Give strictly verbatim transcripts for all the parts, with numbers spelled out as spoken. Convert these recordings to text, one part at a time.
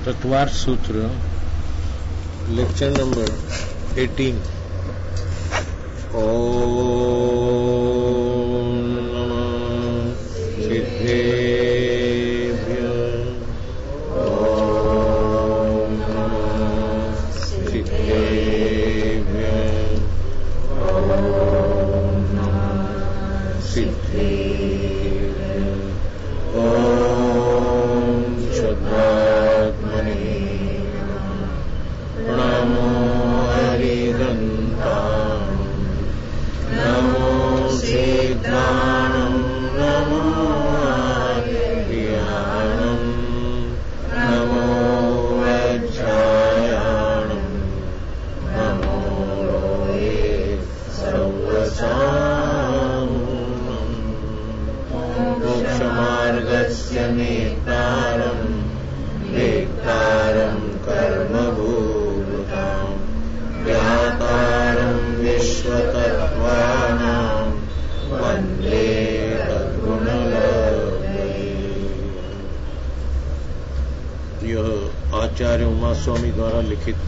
तत्वार्थ सूत्र lecture number अठारह। ओम नमः सिद्धेभ्यः। ओम नमः सिद्धेभ्यः। ओम नमः सिद्धेभ्यः। ओम शुद्धात्मने नमो हरिदन्तां नमो सिद्धाणं नमो आर्याणं नमो वज्रायाणं नमो लोये सर्वसाहुनं मोक्षमार्गस्य नेतारं वेत्तारं कर्मभूतां ज्ञातारं विश्वतत्त्वानां वन्दे तद्गुणलब्धये। यह आचार्य उमा स्वामी द्वारा लिखित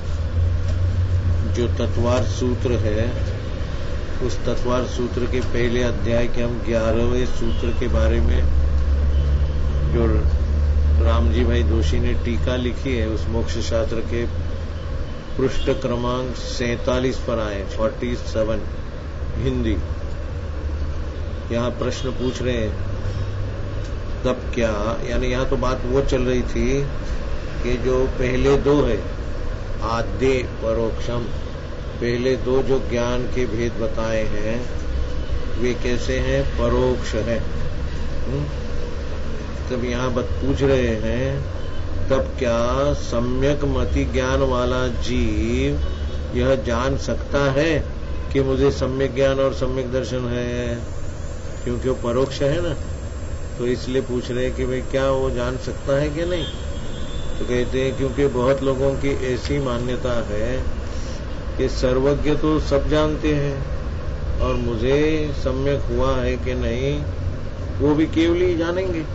जो तत्वार्थ सूत्र है, उस तत्वार्थ सूत्र के पहले अध्याय के हम ग्यारहवें सूत्र के बारे में जो रामजी भाई दोषी ने टीका लिखी है, उस मोक्ष शास्त्र के पृष्ठ क्रमांक सैतालीस पर आए, सैंतालीस हिंदी। यहाँ प्रश्न पूछ रहे हैं तब क्या, यानी यहाँ तो बात वो चल रही थी कि जो पहले दो है आद्य परोक्षम, पहले दो जो ज्ञान के भेद बताए हैं वे कैसे हैं, परोक्ष है। तब यहाँ बात पूछ रहे हैं तब क्या सम्यक मति ज्ञान वाला जीव यह जान सकता है कि मुझे सम्यक ज्ञान और सम्यक दर्शन है, क्योंकि वो परोक्ष है ना, तो इसलिए पूछ रहे हैं कि भाई क्या वो जान सकता है कि नहीं। तो कहते हैं क्योंकि बहुत लोगों की ऐसी मान्यता है कि सर्वज्ञ तो सब जानते हैं और मुझे सम्यक हुआ है कि नहीं वो भी केवल ही जानेंगे।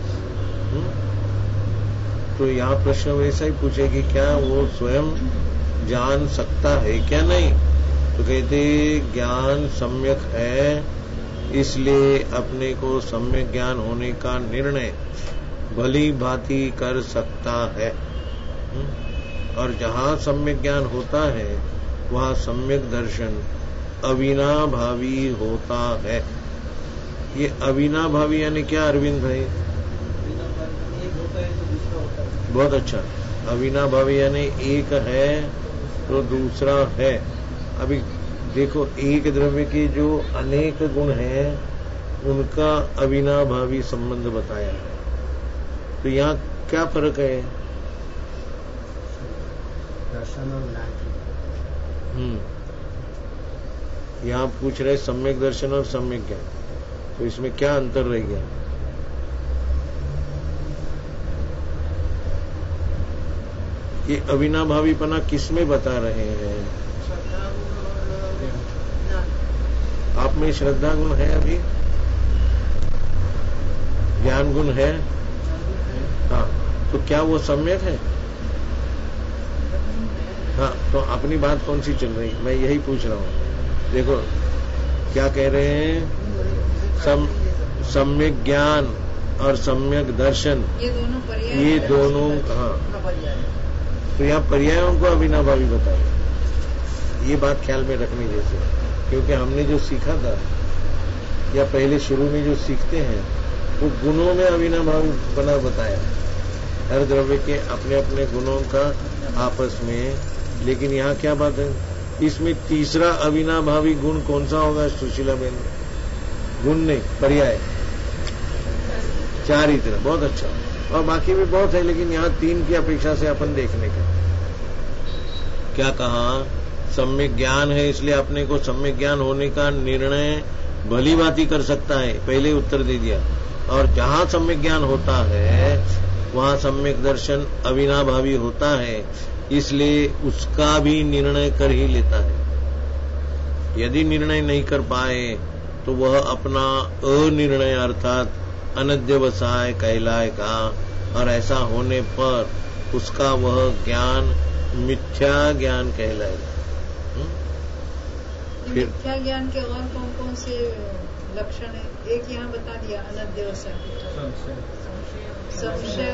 तो यहाँ प्रश्न वैसा ही पूछे कि क्या वो स्वयं जान सकता है क्या नहीं। तो कहते ज्ञान सम्यक है, इसलिए अपने को सम्यक ज्ञान होने का निर्णय भली भांति कर सकता है। और जहाँ सम्यक ज्ञान होता है वहाँ सम्यक दर्शन अविनाभावी होता है। ये अविनाभावी यानी क्या अरविंद भाई? बहुत अच्छा। अविनाभावी यानी एक है तो दूसरा है। अभी देखो, एक द्रव्य के जो अनेक गुण हैं उनका अविनाभावी संबंध बताया है। तो यहाँ क्या फर्क है? दर्शन और ज्ञान। हम्म यहाँ पूछ रहे सम्यक दर्शन और सम्यक ज्ञान, तो इसमें क्या अंतर रह गया? ये अविनाभावीपना किसमें बता रहे हैं? आप में श्रद्धा गुण है, अभी ज्ञान गुण है। हाँ, तो क्या वो सम्यक है? हाँ, तो अपनी बात कौन सी चल रही, मैं यही पूछ रहा हूँ। देखो क्या कह रहे हैं, सम, सम्यक ज्ञान और सम्यक दर्शन ये दोनों पर्याय, ये दोनों हाँ, तो यहाँ पर्यायों को अविनाभावी बताया। ये बात ख्याल में रखनी जैसे, क्योंकि हमने जो सीखा था या पहले शुरू में जो सीखते हैं वो गुणों में अविनाभावी बना बताया, हर द्रव्य के अपने अपने गुणों का आपस में। लेकिन यहाँ क्या बात है, इसमें तीसरा अविनाभावी गुण कौन सा होगा सुशीला बहन? गुण नहीं, पर्याय। चार ही तरह, बहुत अच्छा। और बाकी भी बहुत है, लेकिन यहाँ तीन की अपेक्षा से अपन देखने का क्या कहा, सम्यक ज्ञान है इसलिए अपने को सम्यक ज्ञान होने का निर्णय भली भांति कर सकता है, पहले उत्तर दे दिया। और जहां सम्यक ज्ञान होता है वहां सम्यक दर्शन अविनाभावी होता है, इसलिए उसका भी निर्णय कर ही लेता है। यदि निर्णय नहीं कर पाए तो वह अपना अनिर्णय अर्थात अनध्यवसाय कहलाएगा। और ऐसा होने पर उसका वह ज्ञान मिथ्या ज्ञान कहलाएगा। मिथ्या ज्ञान के और कौन कौन से लक्षण है? एक यहाँ बता दिया अनध्यवसाय, संशय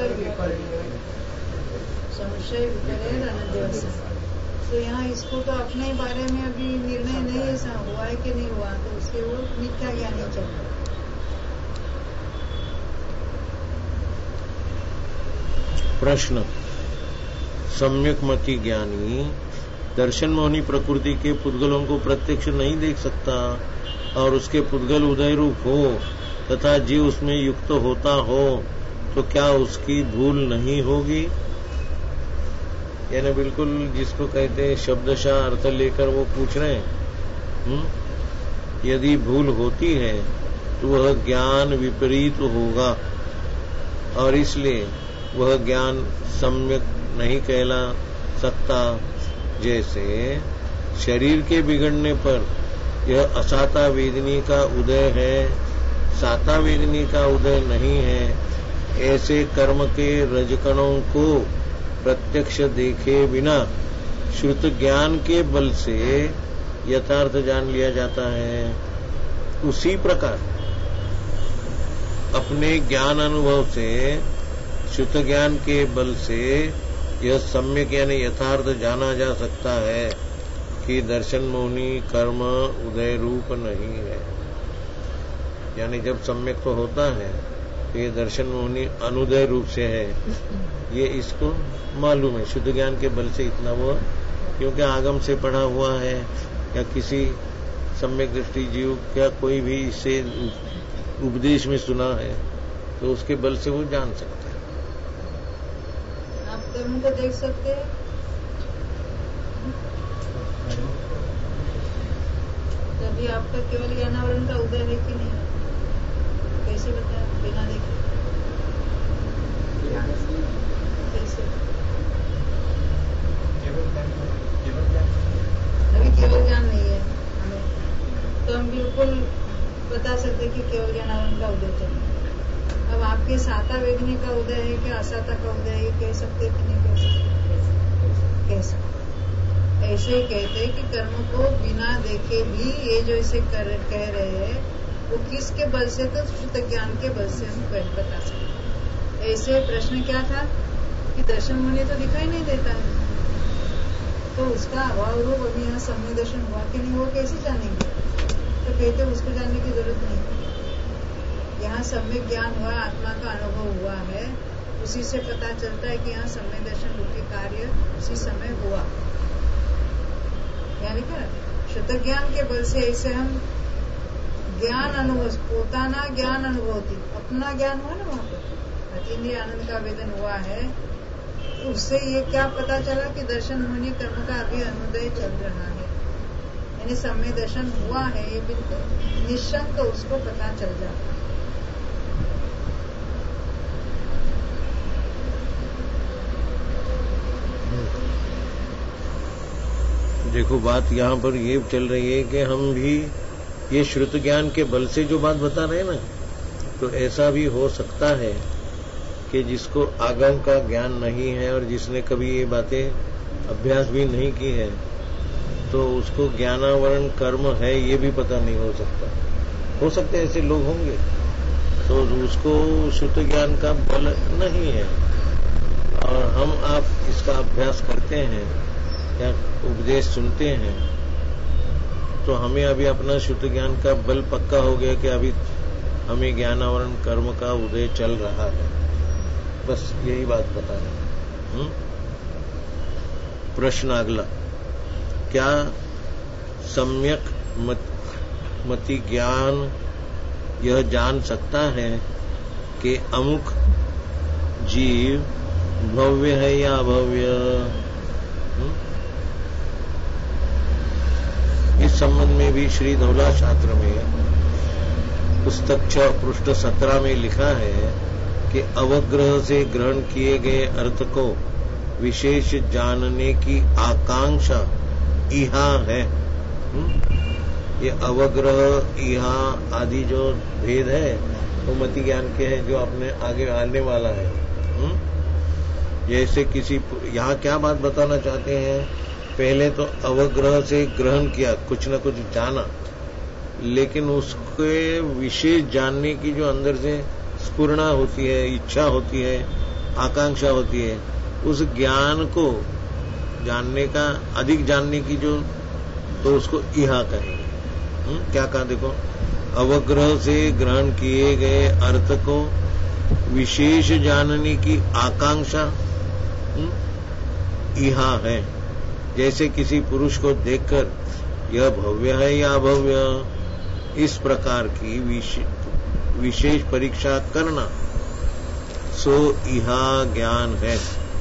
संशय विपर्य अनध्यवसाय। तो यहाँ इसको तो अपने बारे में अभी निर्णय नहीं ऐसा हुआ है कि नहीं हुआ, तो उसके वो मिथ्या ज्ञान ही चल रहा है। प्रश्न, सम्यक मति ज्ञानी दर्शन मोहनी प्रकृति के पुद्गलों को प्रत्यक्ष नहीं देख सकता और उसके पुद्गल उदय रूप हो तथा जीव उसमें युक्त होता हो तो क्या उसकी भूल नहीं होगी? यानी बिल्कुल जिसको कहते हैं शब्दशः अर्थ लेकर वो पूछ रहे हैं, यदि भूल होती है तो वह ज्ञान विपरीत होगा और इसलिए वह ज्ञान सम्यक नहीं कहला सकता। जैसे शरीर के बिगड़ने पर यह असाता वेदनी का उदय है, साता वेदनी का उदय नहीं है, ऐसे कर्म के रजकणों को प्रत्यक्ष देखे बिना श्रुत ज्ञान के बल से यथार्थ जान लिया जाता है। उसी प्रकार अपने ज्ञान अनुभव से श्रुत ज्ञान के बल से यह सम्यक यानी यथार्थ जाना जा सकता है कि दर्शन मोहनी कर्म उदय रूप नहीं है। यानी जब सम्यक तो होता है तो ये दर्शन मोहनी अनुदय रूप से है, ये इसको मालूम है शुद्ध ज्ञान के बल से इतना वो, क्योंकि आगम से पढ़ा हुआ है या किसी सम्यक दृष्टि जीव क्या कोई भी इससे उपदेश में सुना है तो उसके बल से वो जान सकता है। आप कर्म को देख सकते हैं, तभी आपका केवल ज्ञानावरण का उदय है कि नहीं? कैसे बताया बिना देखे? कैसे? अभी केवल ज्ञान नहीं है हमें, तो हम बिल्कुल बता सकते कि केवल ज्ञानावरण का उदय चाहिए। अब आपके साता वेदनी का उदय है कि असाता का उदय है, कह सकते कि नहीं कह सकते? कह सकते। ऐसे ही कहते हैं कि कर्म को बिना देखे भी ये जो इसे कर, कह रहे हैं वो किसके बल से? तो शुद्ध ज्ञान के बल से हम बता सकते। ऐसे प्रश्न क्या था कि दर्शन मुनि तो दिखाई नहीं देता है, तो उसका अभाव रूप अभी यहाँ सम्यक दर्शन हुआ कि नहीं वो कैसे जानेंगे? तो कहते उसको जानने की जरूरत नहीं, यहाँ सम्यक ज्ञान हुआ, आत्मा का अनुभव हुआ है, उसी से पता चलता है कि यहाँ सम्यक दर्शन रूपी कार्य उसी समय हुआ। यानी क्या शुद्ध ज्ञान के बल से ऐसे हम ज्ञान अनुभव, पोताना ज्ञान अनुभवती, अपना ज्ञान हुआ ना वहाँ पर अतीन्द्रिय आनंद का वेदन हुआ है, तो उससे ये क्या पता चला कि दर्शन मुनि कर्म का अभी अनुदय चल रहा है, यानी सम्यक दर्शन हुआ है, ये बिल्कुल निश्चंक तो उसको पता चल जाता है। देखो बात यहाँ पर ये चल रही है कि हम भी ये श्रुत ज्ञान के बल से जो बात बता रहे हैं ना, तो ऐसा भी हो सकता है कि जिसको आगम का ज्ञान नहीं है और जिसने कभी ये बातें अभ्यास भी नहीं की है तो उसको ज्ञानावरण कर्म है ये भी पता नहीं हो सकता। हो सकते ऐसे लोग होंगे, तो उसको श्रुत ज्ञान का बल नहीं है और हम आप इसका अभ्यास करते हैं या उपदेश सुनते हैं तो हमें अभी अपना शुद्ध ज्ञान का बल पक्का हो गया कि अभी हमें ज्ञानावरण कर्म का उदय चल रहा है। बस यही बात बता रहे हैं। प्रश्न अगला, क्या सम्यक मत, मति ज्ञान यह जान सकता है कि अमुक जीव भव्य है या अभव्य? इस संबंध में भी श्री धौला शास्त्र में पुस्तक छह पृष्ठ सत्रह में लिखा है कि अवग्रह से ग्रहण किए गए अर्थ को विशेष जानने की आकांक्षा इहा है। ये अवग्रह इहा आदि जो भेद है वो मति ज्ञान के हैं जो अपने आगे आने वाला है। जैसे किसी, यहाँ क्या बात बताना चाहते हैं, पहले तो अवग्रह से ग्रहण किया, कुछ न कुछ जाना, लेकिन उसके विशेष जानने की जो अंदर से स्फुरणा होती है, इच्छा होती है, आकांक्षा होती है, उस ज्ञान को जानने का, अधिक जानने की जो, तो उसको इहा कहेंगे। हुँ? क्या कहा देखो, अवग्रह से ग्रहण किए गए अर्थ को विशेष जानने की आकांक्षा इहा है। जैसे किसी पुरुष को देखकर यह भव्य है या अभव्य, इस प्रकार की विशेष परीक्षा करना, सो इहा ज्ञान है।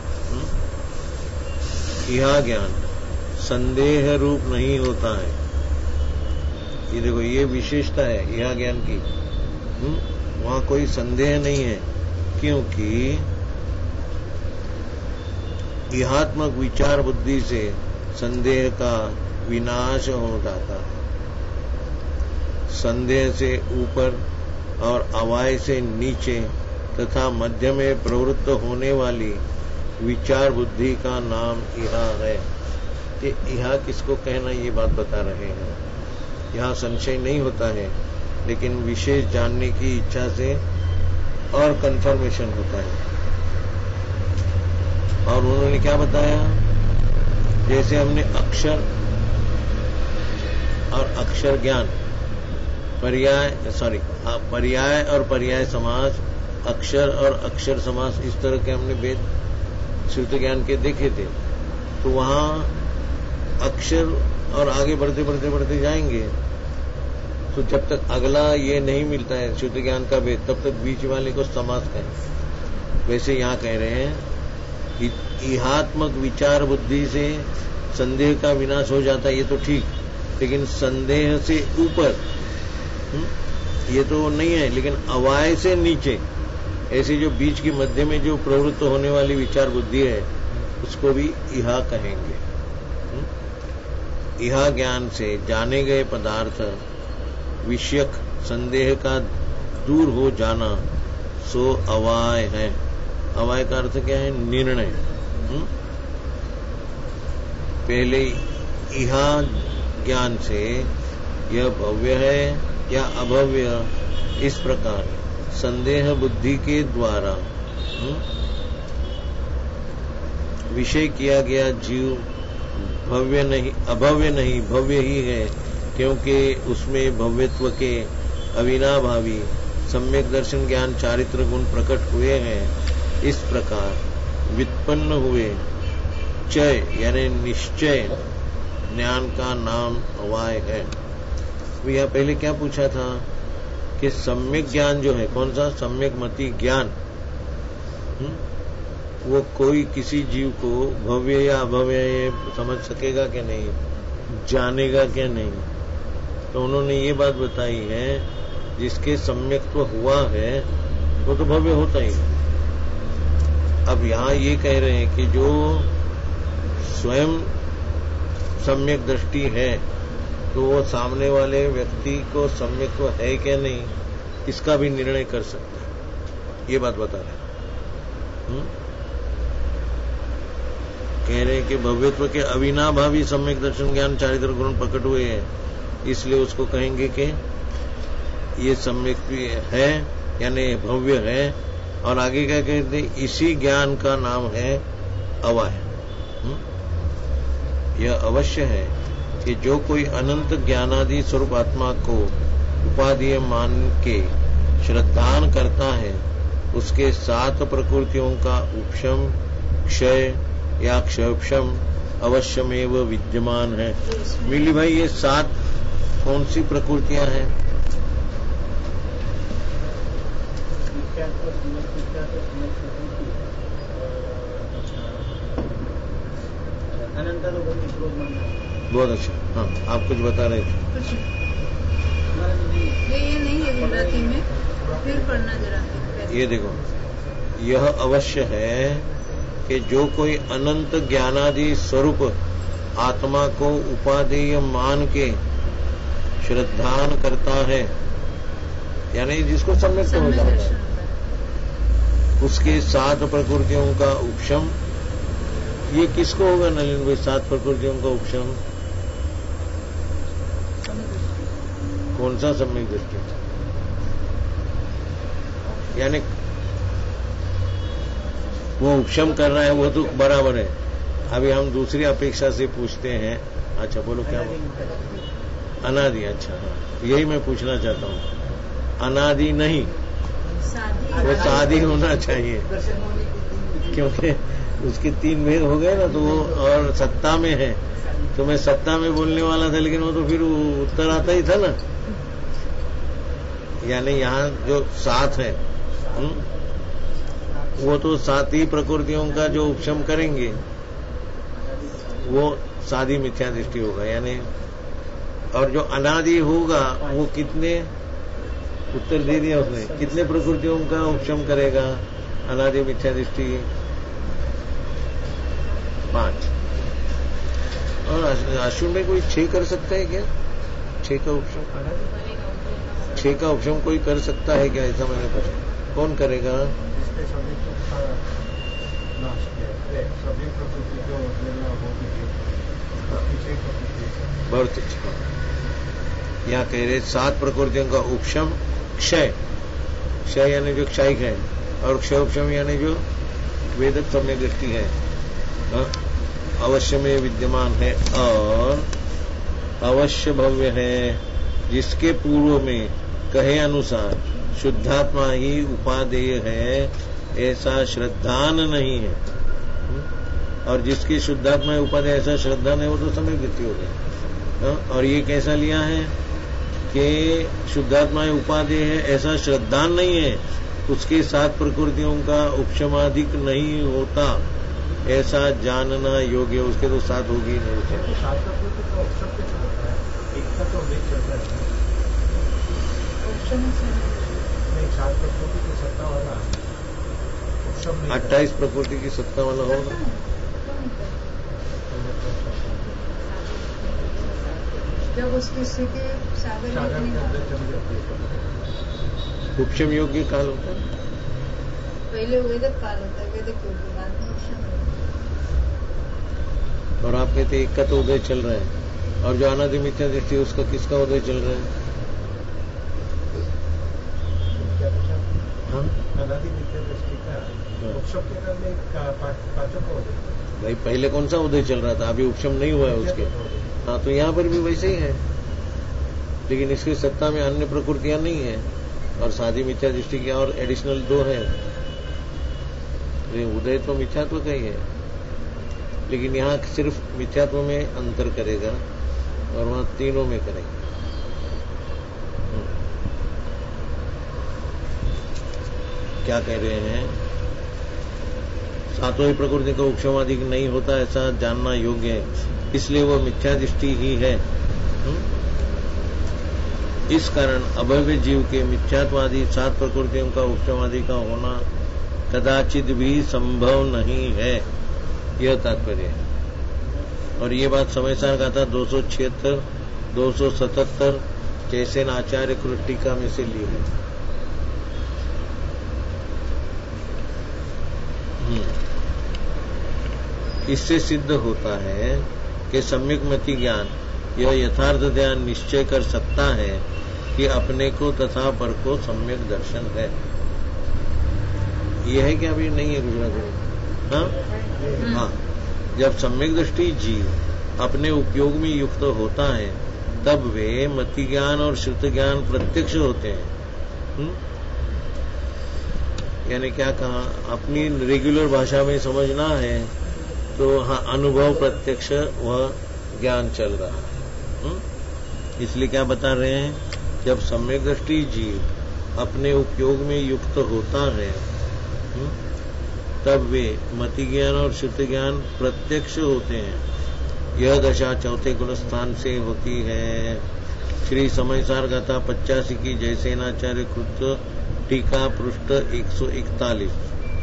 इहा ज्ञान संदेह रूप नहीं होता है। ये देखो, ये विशेषता है इहा ज्ञान की। वहां कोई संदेह नहीं है, क्योंकि इहात्मक विचार बुद्धि से संदेह का विनाश हो जाता है। संदेह से ऊपर और अवाय से नीचे तथा मध्य में प्रवृत्त होने वाली विचार बुद्धि का नाम इहा है। ये इहा किसको कहना, ये बात बता रहे हैं। यहाँ संशय नहीं होता है, लेकिन विशेष जानने की इच्छा से और कंफर्मेशन होता है। और उन्होंने क्या बताया, जैसे हमने अक्षर और अक्षर ज्ञान, पर्याय सॉरी पर्याय और पर्याय समास, अक्षर और अक्षर समास, इस तरह के हमने वेद श्रुति ज्ञान के देखे थे। तो वहां अक्षर और आगे बढ़ते बढ़ते बढ़ते जाएंगे, तो जब तक अगला ये नहीं मिलता है श्रुति ज्ञान का वेद, तब तक बीच वाले को समास कहें। वैसे यहाँ कह रहे हैं कि इहात्मक विचार बुद्धि से संदेह का विनाश हो जाता है, ये तो ठीक, लेकिन संदेह से ऊपर ये तो नहीं है, लेकिन अवाय से नीचे, ऐसे जो बीच के मध्य में जो प्रवृत्त होने वाली विचार बुद्धि है, उसको भी इहा कहेंगे। इहा ज्ञान से जाने गए पदार्थ विषयक संदेह का दूर हो जाना, सो अवाय है। अवाय का अर्थ क्या है, निर्णय। पहले इहा ज्ञान से यह भव्य है या अभव्य, इस प्रकार संदेह बुद्धि के द्वारा विषय किया गया जीव भव्य नहीं, अभव्य नहीं, भव्य ही है, क्योंकि उसमें भव्यत्व के अविनाभावी सम्यक दर्शन ज्ञान चारित्र गुण प्रकट हुए हैं। इस प्रकार व्युत्पन्न हुए चय यानी निश्चय ज्ञान का नाम अवाय है। यह पहले क्या पूछा था कि सम्यक ज्ञान जो है, कौन सा सम्यक मति ज्ञान, वो कोई किसी जीव को भव्य या अभव्य समझ सकेगा क्या नहीं, जानेगा क्या नहीं। तो उन्होंने ये बात बताई है, जिसके सम्यक्त्व हुआ है वो तो भव्य होता ही। अब यहाँ ये कह रहे हैं कि जो स्वयं सम्यक दृष्टि है, तो वो सामने वाले व्यक्ति को सम्यक्त्व है क्या नहीं, इसका भी निर्णय कर सकता है। ये बात बता रहे हैं। कह रहे हैं कि भव्यत्व के अविनाभावी सम्यक दर्शन ज्ञान चारित्र गुण प्रकट हुए हैं, इसलिए उसको कहेंगे कि ये सम्यक है यानी भव्य है। और आगे क्या कहते हैं, इसी ज्ञान का नाम है अवाय। यह अवश्य है कि जो कोई अनंत ज्ञानादि स्वरूप आत्मा को उपाधीय मान के श्रद्धान करता है, उसके सात प्रकृतियों का उपशम, क्षय या क्षयक्षम अवश्यमेव विद्यमान है। मिली भाई, ये सात कौन सी प्रकृतियां हैं? बहुत अच्छा। हाँ, आप कुछ बता रहे थे। कुछ ये ये नहीं है गुजराती में, फिर पढ़ना जरा। ये देखो, यह अवश्य है कि जो कोई अनंत ज्ञानादि स्वरूप आत्मा को उपादेय मान के श्रद्धान करता है, यानी जिसको सम्यक हो जाता है, उसके सात प्रकृतियों का उपशम, ये किसको होगा नलिन भाई? सात प्रकृतियों का उपशम कौन सा सम्यक दृष्टि? यानी वो उपशम कर रहा है वो तो बराबर है। अभी हम दूसरी अपेक्षा से पूछते हैं। अच्छा बोलो क्या बोलो? अनादि। अच्छा हाँ, यही मैं पूछना चाहता हूँ। अनादि नहीं, वो सादी होना चाहिए, क्योंकि उसके तीन भेद हो गए ना, तो वो और सत्ता में है। तो मैं सत्ता में बोलने वाला था, लेकिन वो तो फिर उत्तर आता ही था ना। यानी यहाँ जो सात है हुँ? वो तो सात ही प्रकृतियों का जो उपशम करेंगे वो सादी मिथ्या दृष्टि होगा। यानी और जो अनादि होगा वो कितने, उत्तर दे दिया उसने, कितने प्रकृतियों का उपशम करेगा अनादि मिथ्या दृष्टि? पांच। और आशु में कोई छह कर सकता है क्या? छह का उपशम, छह का उपशम कोई कर सकता है क्या? ऐसा मैंने पूछा। कौन करेगा? बहुत अच्छा। यहाँ कह रहे सात प्रकृतियों का उपशम क्षय, क्षय यानी जो क्षयिक है, और क्षय उपशम यानी जो वेदक सम्यक दृष्टि है, अवश्य में विद्यमान है और अवश्य भव्य है, जिसके पूर्व में कहे अनुसार शुद्धात्मा ही उपादेय है, ऐसा श्रद्धान नहीं है। और जिसकी शुद्धात्मा उपादेय ऐसा श्रद्धा नहीं, वो तो सम्यक दृष्टि हो गई। और ये कैसा लिया है कि शुद्धात्मा उपादेय है ऐसा श्रद्धान नहीं है, उसके साथ प्रकृतियों का उपशमाधिक नहीं होता, ऐसा जानना योग्य। उसके तो साथ होगी नहीं। अट्ठाईस प्रकृति की सत्ता वाला होगा। जब उसकी स्थिति उपशम योग्य काल होता है, पहले वेदक काल होता है, वेदक योग के बाद में उपशम। और आप कहते एक का तो उदय चल रहा है, और जो अनादि मिथ्या दृष्टि उसका किसका उदय चल रहा है? अनादि मिथ्या दृष्टि का उपशम के नाम में पांचों का उदय। भाई पहले कौन सा उदय चल रहा था? अभी उपशम नहीं हुआ है उसके। हाँ, तो यहाँ पर भी वैसे ही है, लेकिन इसकी सत्ता में अन्य प्रकृतियां नहीं है, और सादी मिथ्या दृष्टि की और एडिशनल दो है। उदय तो मिथ्यात्व का ही है, लेकिन यहाँ सिर्फ मिथ्यात्व में अंतर करेगा और वहां तीनों में करेगा। क्या कह रहे हैं? सातों ही प्रकृति का उपशमाधिक नहीं होता, ऐसा जानना योग्य है, इसलिए वह मिथ्या दृष्टि ही है। इस कारण अभव्य जीव के मिथ्यात्वादी सात प्रकृतियों का उपशमादि का होना कदाचित भी संभव नहीं है, यह तात्पर्य है। और ये बात समय सार का था दो सौ छिहत्तर दो सौ सतहत्तर जैसे आचार्य कृत टीका में से ली है। इससे सिद्ध होता है कि सम्यक मति ज्ञान यह यथार्थ ध्यान निश्चय कर सकता है कि अपने को तथा पर को सम्यक दर्शन है। यह है कि अभी नहीं है गुजरात में? हाँ हाँ, जब सम्यक दृष्टि जीव अपने उपयोग में युक्त होता है तब वे मति ज्ञान और श्रुत ज्ञान प्रत्यक्ष होते हैं। हुँ? यानी क्या कहा, अपनी रेगुलर भाषा में समझना है तो हाँ, अनुभव प्रत्यक्ष वह ज्ञान चल रहा है। इसलिए क्या बता रहे हैं, जब सम्यक दृष्टि जीव अपने उपयोग में युक्त होता है तब वे मति ज्ञान और शुद्ध ज्ञान प्रत्यक्ष होते हैं। यह दशा चौथे गुण स्थान से होती है। श्री समयसार गाथा पचासी की जयसेनाचार्य कृत टीका पृष्ठ एक सौ इकतालीस।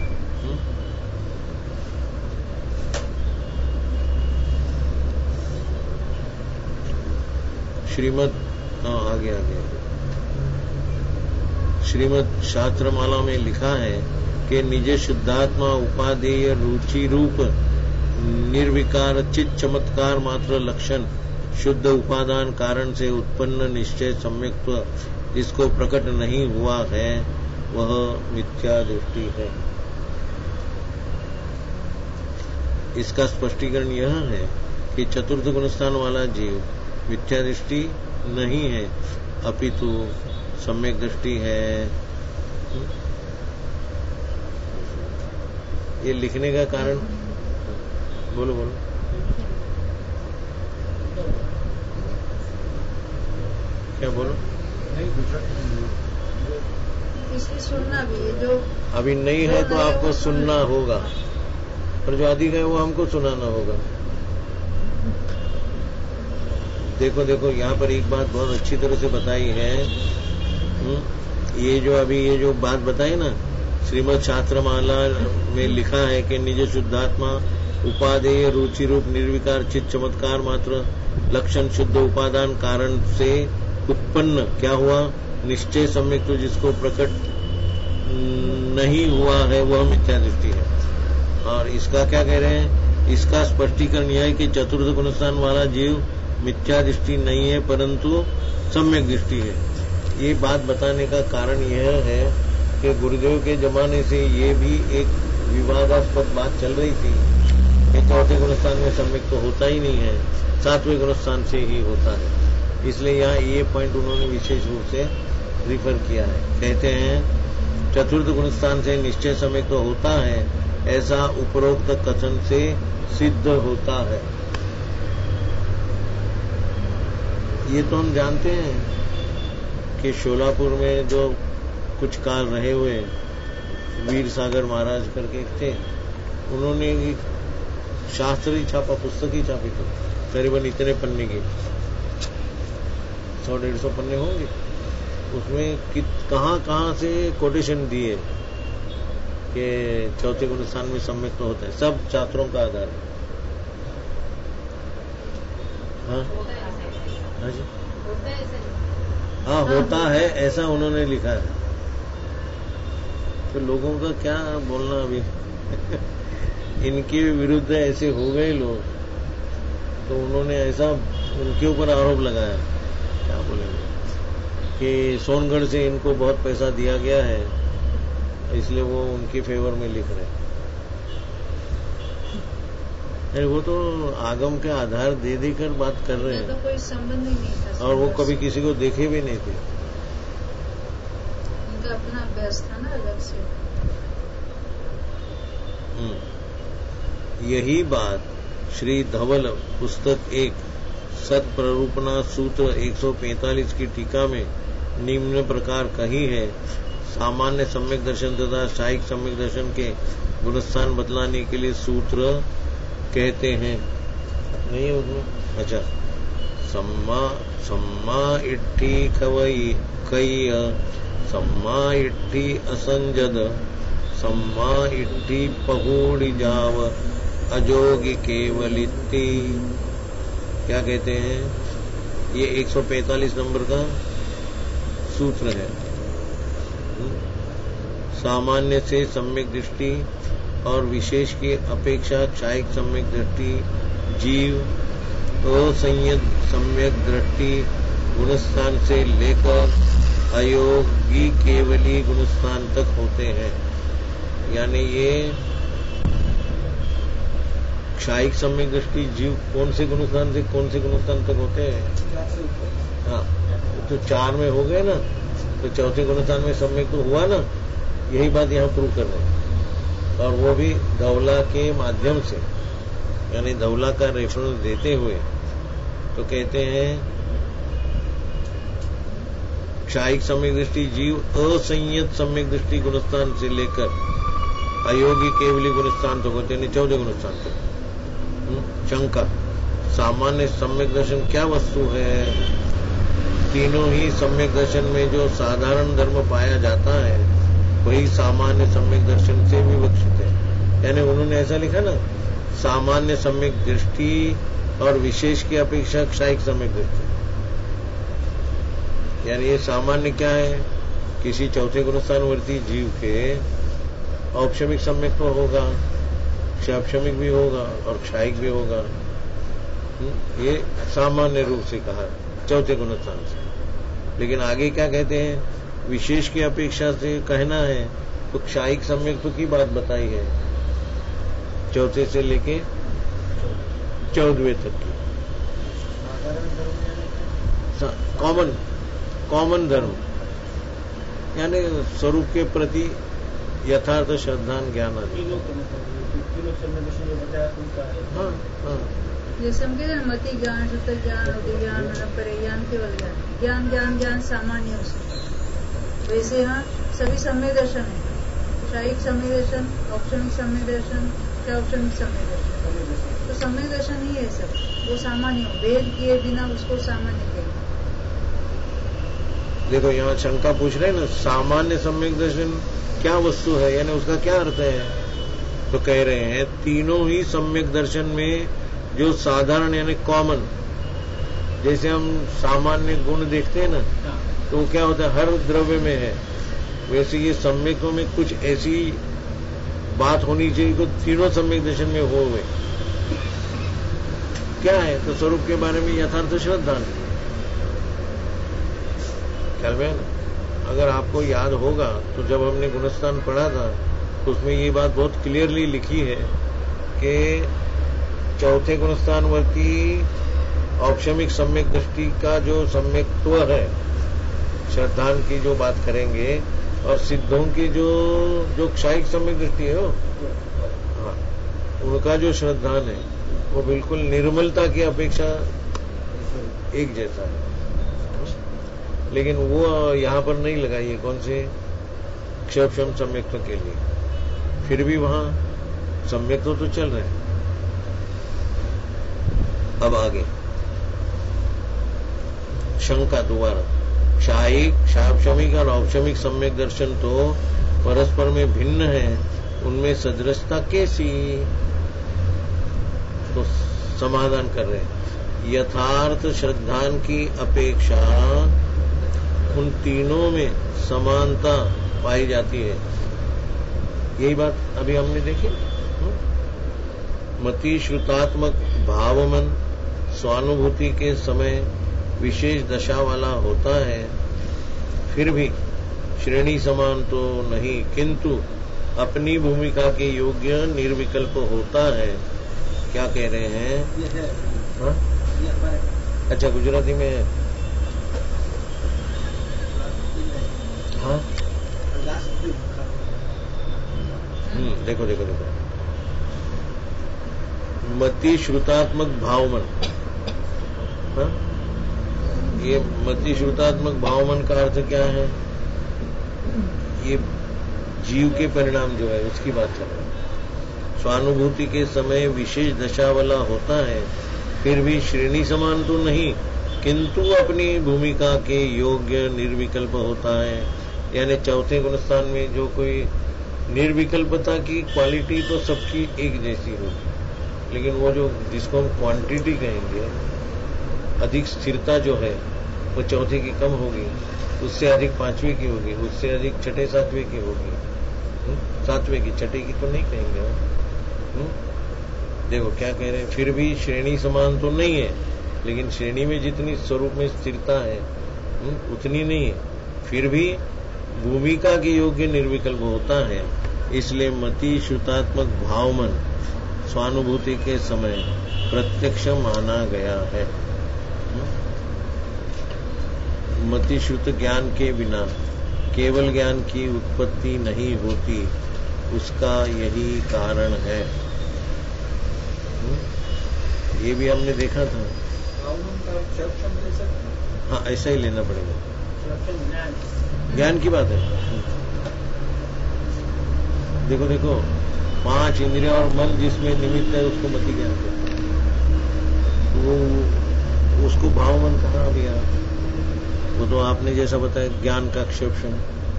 श्रीमद आगे आगे श्रीमद शास्त्रमाला में लिखा है के निज शुद्धात्मा उपादेय रुचि रूप निर्विकार चित चमत्कार मात्र लक्षण शुद्ध उपादान कारण से उत्पन्न निश्चय सम्यक्त्व जिसको प्रकट नहीं हुआ है वह मिथ्या दृष्टि है। इसका स्पष्टीकरण यह है कि चतुर्थ गुणस्थान वाला जीव मिथ्या दृष्टि नहीं है अपितु सम्यक दृष्टि है। ये लिखने का कारण बोलो बोलो क्या बोलो इसलिए सुनना भी है जो अभी नहीं है तो आपको सुनना होगा और जो अधिक है वो हमको सुनाना होगा। देखो देखो यहाँ पर एक बात बहुत अच्छी तरह से बताई है। ये जो अभी ये जो बात बताई ना श्रीमद् शास्त्रमाला में लिखा है कि निज शुद्धात्मा उपादेय रुचि रूप निर्विकार चित चमत्कार मात्र लक्षण शुद्ध उपादान कारण से उत्पन्न क्या हुआ निश्चय सम्यक तो जिसको प्रकट नहीं हुआ है वह मिथ्या दृष्टि है। और इसका क्या कह रहे हैं, इसका स्पष्टीकरण यह है कि चतुर्थ गुणस्थान वाला जीव मिथ्या दृष्टि नहीं है परंतु सम्यक दृष्टि है। ये बात बताने का कारण यह है कि गुरुदेव के जमाने से ये भी एक विवादास्पद बात चल रही थी कि चौथे गुणस्थान में सम्यक तो होता ही नहीं है, सातवें गुणस्थान से ही होता है। इसलिए यहाँ ये पॉइंट उन्होंने विशेष रूप से रिफर किया है। कहते हैं चतुर्थ गुणस्थान से निश्चय सम्यक तो होता है ऐसा उपरोक्त कथन से सिद्ध होता है। ये तो हम जानते हैं कि शोलापुर में जो कुछ काल रहे हुए वीर सागर महाराज करके थे, उन्होंने शास्त्र ही छापा, पुस्तक ही छापी थी करीबन इतने पन्ने की, सौ डेढ़ सौ पन्ने होंगे। उसमें कहाँ कहाँ से कोटेशन दिए कि चौथे गुणस्थान में सम्यक तो होता है, सब छात्रों का आधार है। हाँ हाँ जी हाँ होता है ऐसा उन्होंने लिखा है। तो लोगों का क्या बोलना अभी इनके विरुद्ध ऐसे हो गए लोग, तो उन्होंने ऐसा उनके ऊपर आरोप लगाया, क्या बोलेंगे कि सोनगढ़ से इनको बहुत पैसा दिया गया है इसलिए वो उनके फेवर में लिख रहे हैं। अरे वो तो आगम के आधार दे देकर बात कर रहे हैं, तो कोई संबंध ही नहीं था और वो कभी किसी को देखे भी नहीं थे। उनका अपना अभ्यास था ना अलग से। यही बात श्री धवल पुस्तक एक सत प्ररूपणा सूत्र एक सौ पैंतालीस की टीका में निम्न प्रकार कही है। सामान्य सम्यक दर्शन तथा शायिक सम्यक दर्शन के गुणस्थान बतलाने के लिए सूत्र कहते हैं। नहीं है उसमें? अच्छा, सम्मा सम्मा इट्ठी खवई कई सम्मा इट्ठी असंजद सम्मा इट्ठी पहुड़ी जाव अजोगी केवलित्ती। क्या कहते हैं? ये एक सौ पैंतालीस नंबर का सूत्र है। सामान्य से सम्यक दृष्टि और विशेष की अपेक्षा क्षायिक सम्यक दृष्टि जीव असंयत सम्यक दृष्टि गुणस्थान से लेकर अयोगी केवली गुणस्थान तक होते हैं। यानी ये क्षायिक सम्यक दृष्टि जीव कौन से गुणस्थान से कौन से गुणस्थान तक होते हैं? हाँ, तो चार में हो गए ना, तो चौथे गुणस्थान में सम्यक तो हुआ ना। यही बात यहाँ प्रूव कर रहे हैं, और वो भी धवला के माध्यम से, यानी धवला का रेफरेंस देते हुए। तो कहते हैं क्षायिक सम्यक दृष्टि जीव असंयत सम्यक दृष्टि गुणस्थान से लेकर अयोगी केवली गुणस्थान तक होते हैं, चौदह गुणस्थान तक। शंका, सामान्य सम्यक दर्शन क्या वस्तु है? तीनों ही सम्यक दर्शन में जो साधारण धर्म पाया जाता है वही सामान्य सम्यक दर्शन से विवक्षित है। यानी उन्होंने ऐसा लिखा ना, सामान्य सम्यक दृष्टि और विशेष की अपेक्षा क्षायिक सम्यक दृष्टि। यानी ये सामान्य क्या है? किसी चौथे गुणस्थानवर्ती जीव के औपशमिक सम्यक तो होगा, क्षापशमिक भी होगा और क्षायिक भी होगा। ये सामान्य रूप से कहा चौथे गुणस्थान से। लेकिन आगे क्या कहते हैं, विशेष की अपेक्षा से कहना है तो क्षायिक सम्यक तो की बात बताई है चौथे से लेके चौदहवें तक की। कॉमन कॉमन धर्म यानी स्वरूप के प्रति यथार्थ श्रद्धा ज्ञान आदि। हाँ हाँ जैसे हम कहते हैं मति ज्ञान, शुद्ध ज्ञान, उदय ज्ञान, मनपरे ज्ञान, केवल ज्ञान, ज्ञान ज्ञान ज्ञान सामान्य उसमें। वैसे यहाँ सभी सम्यक दर्शन है, क्षायिक सम्यक दर्शन, औपशमिक सम्यक दर्शन, क्षापशमिक सम्यक दर्शन। तो सम्यक दर्शन ही है सब, वो सामान्य हो, भेद किए बिना उसको सामान्य कहेंगे। देखो यहाँ शंका पूछ रहे हैं ना, सामान्य सम्यक दर्शन क्या वस्तु है, यानी उसका क्या अर्थ है। तो कह रहे हैं तीनों ही सम्यक दर्शन में जो साधारण यानी कॉमन, जैसे हम सामान्य गुण देखते हैं ना, तो वो क्या होता है हर द्रव्य में है, वैसे ये सम्यकों में कुछ ऐसी बात होनी चाहिए कि तीनों सम्यक दर्शन में हो हुए। क्या है तो स्वरूप के बारे में यथार्थ श्रद्धा। ख्याल में अगर आपको याद होगा तो जब हमने गुणस्थान पढ़ा था तो उसमें ये बात बहुत क्लियरली लिखी है कि चौथे गुणस्थानवर्ती औपशमिक सम्यक दृष्टि का जो सम्यक्त्व है, श्रद्धान की जो बात करेंगे, और सिद्धों की जो जो क्षायिक सम्यक दृष्टि है वो, हाँ, उनका जो श्रद्धान है वो बिल्कुल निर्मलता की अपेक्षा एक जैसा है। लेकिन वो यहाँ पर नहीं लगाई है, कौन से क्षोभशम सम्यक्त्व के लिए। फिर भी वहां सम्यक्त्व तो चल रहे हैं। अब आगे शंका दोबारा, क्षायिक, क्षापशमिक और औपशमिक सम्यक दर्शन तो परस्पर में भिन्न है, उनमें सदृशता कैसी। तो समाधान कर रहे हैं, यथार्थ श्रद्धान की अपेक्षा उन तीनों में समानता पाई जाती है। यही बात अभी हमने देखी। मति श्रुतात्मक भावमन स्वानुभूति के समय विशेष दशा वाला होता है, फिर भी श्रेणी समान तो नहीं, किंतु अपनी भूमिका के योग्य निर्विकल्प होता है। क्या कह रहे हैं? हाँ? अच्छा, गुजराती में है। हाँ, हम्म, देखो देखो देखो, मति श्रुतात्मक भावमन। हाँ? ये मति श्रुतात्मक भावमन का अर्थ क्या है? ये जीव के परिणाम जो है उसकी बात कर रहे हैं। स्वानुभूति के समय विशेष दशा वाला होता है, फिर भी श्रेणी समान तो नहीं, किंतु अपनी भूमिका के योग्य निर्विकल्प होता है। यानी चौथे गुणस्थान में जो कोई निर्विकल्पता की क्वालिटी तो सबकी एक जैसी होगी, लेकिन वो जो जिसको हम क्वांटिटी कहेंगे, अधिक स्थिरता जो है वो चौथे की कम होगी, उससे अधिक पांचवें की होगी, उससे अधिक छठे सातवें की होगी, सातवें की, छठे की तो नहीं कहेंगे। हुँ? देखो क्या कह रहे हैं, फिर भी श्रेणी समान तो नहीं है, लेकिन श्रेणी में जितनी स्वरूप में स्थिरता है हुँ? उतनी नहीं है, फिर भी भूमिका के योग्य निर्विकल्प होता है। इसलिए मति श्रुतात्मक भावमन स्वानुभूति के समय प्रत्यक्ष माना गया है। मति श्रुत ज्ञान के बिना केवल ज्ञान की उत्पत्ति नहीं होती, उसका यही कारण है। ये भी हमने देखा था। हाँ, ऐसा ही लेना पड़ेगा, ज्ञान की बात है। देखो देखो, पांच इंद्रिय और मन जिसमें निमित्त है उसको मति ज्ञान कहते हैं। वो उसको भाव मन कहाँ दिया? वो तो आपने जैसा बताया ज्ञान का क्षोभशम।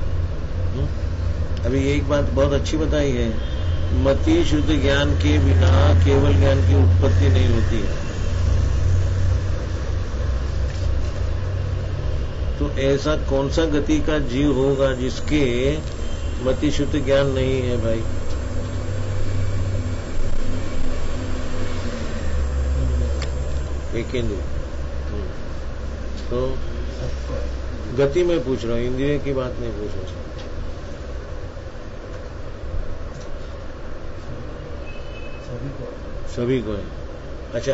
अभी एक बात बहुत अच्छी बताई है, मति शुद्ध ज्ञान के बिना केवल ज्ञान की उत्पत्ति नहीं होती है। तो ऐसा कौन सा गति का जीव होगा जिसके मति शुद्ध ज्ञान नहीं है भाई। एक इंद्रिय तो गति में पूछ रहा हूं, इंद्रिय की बात नहीं पूछ रहा। सभी को है। अच्छा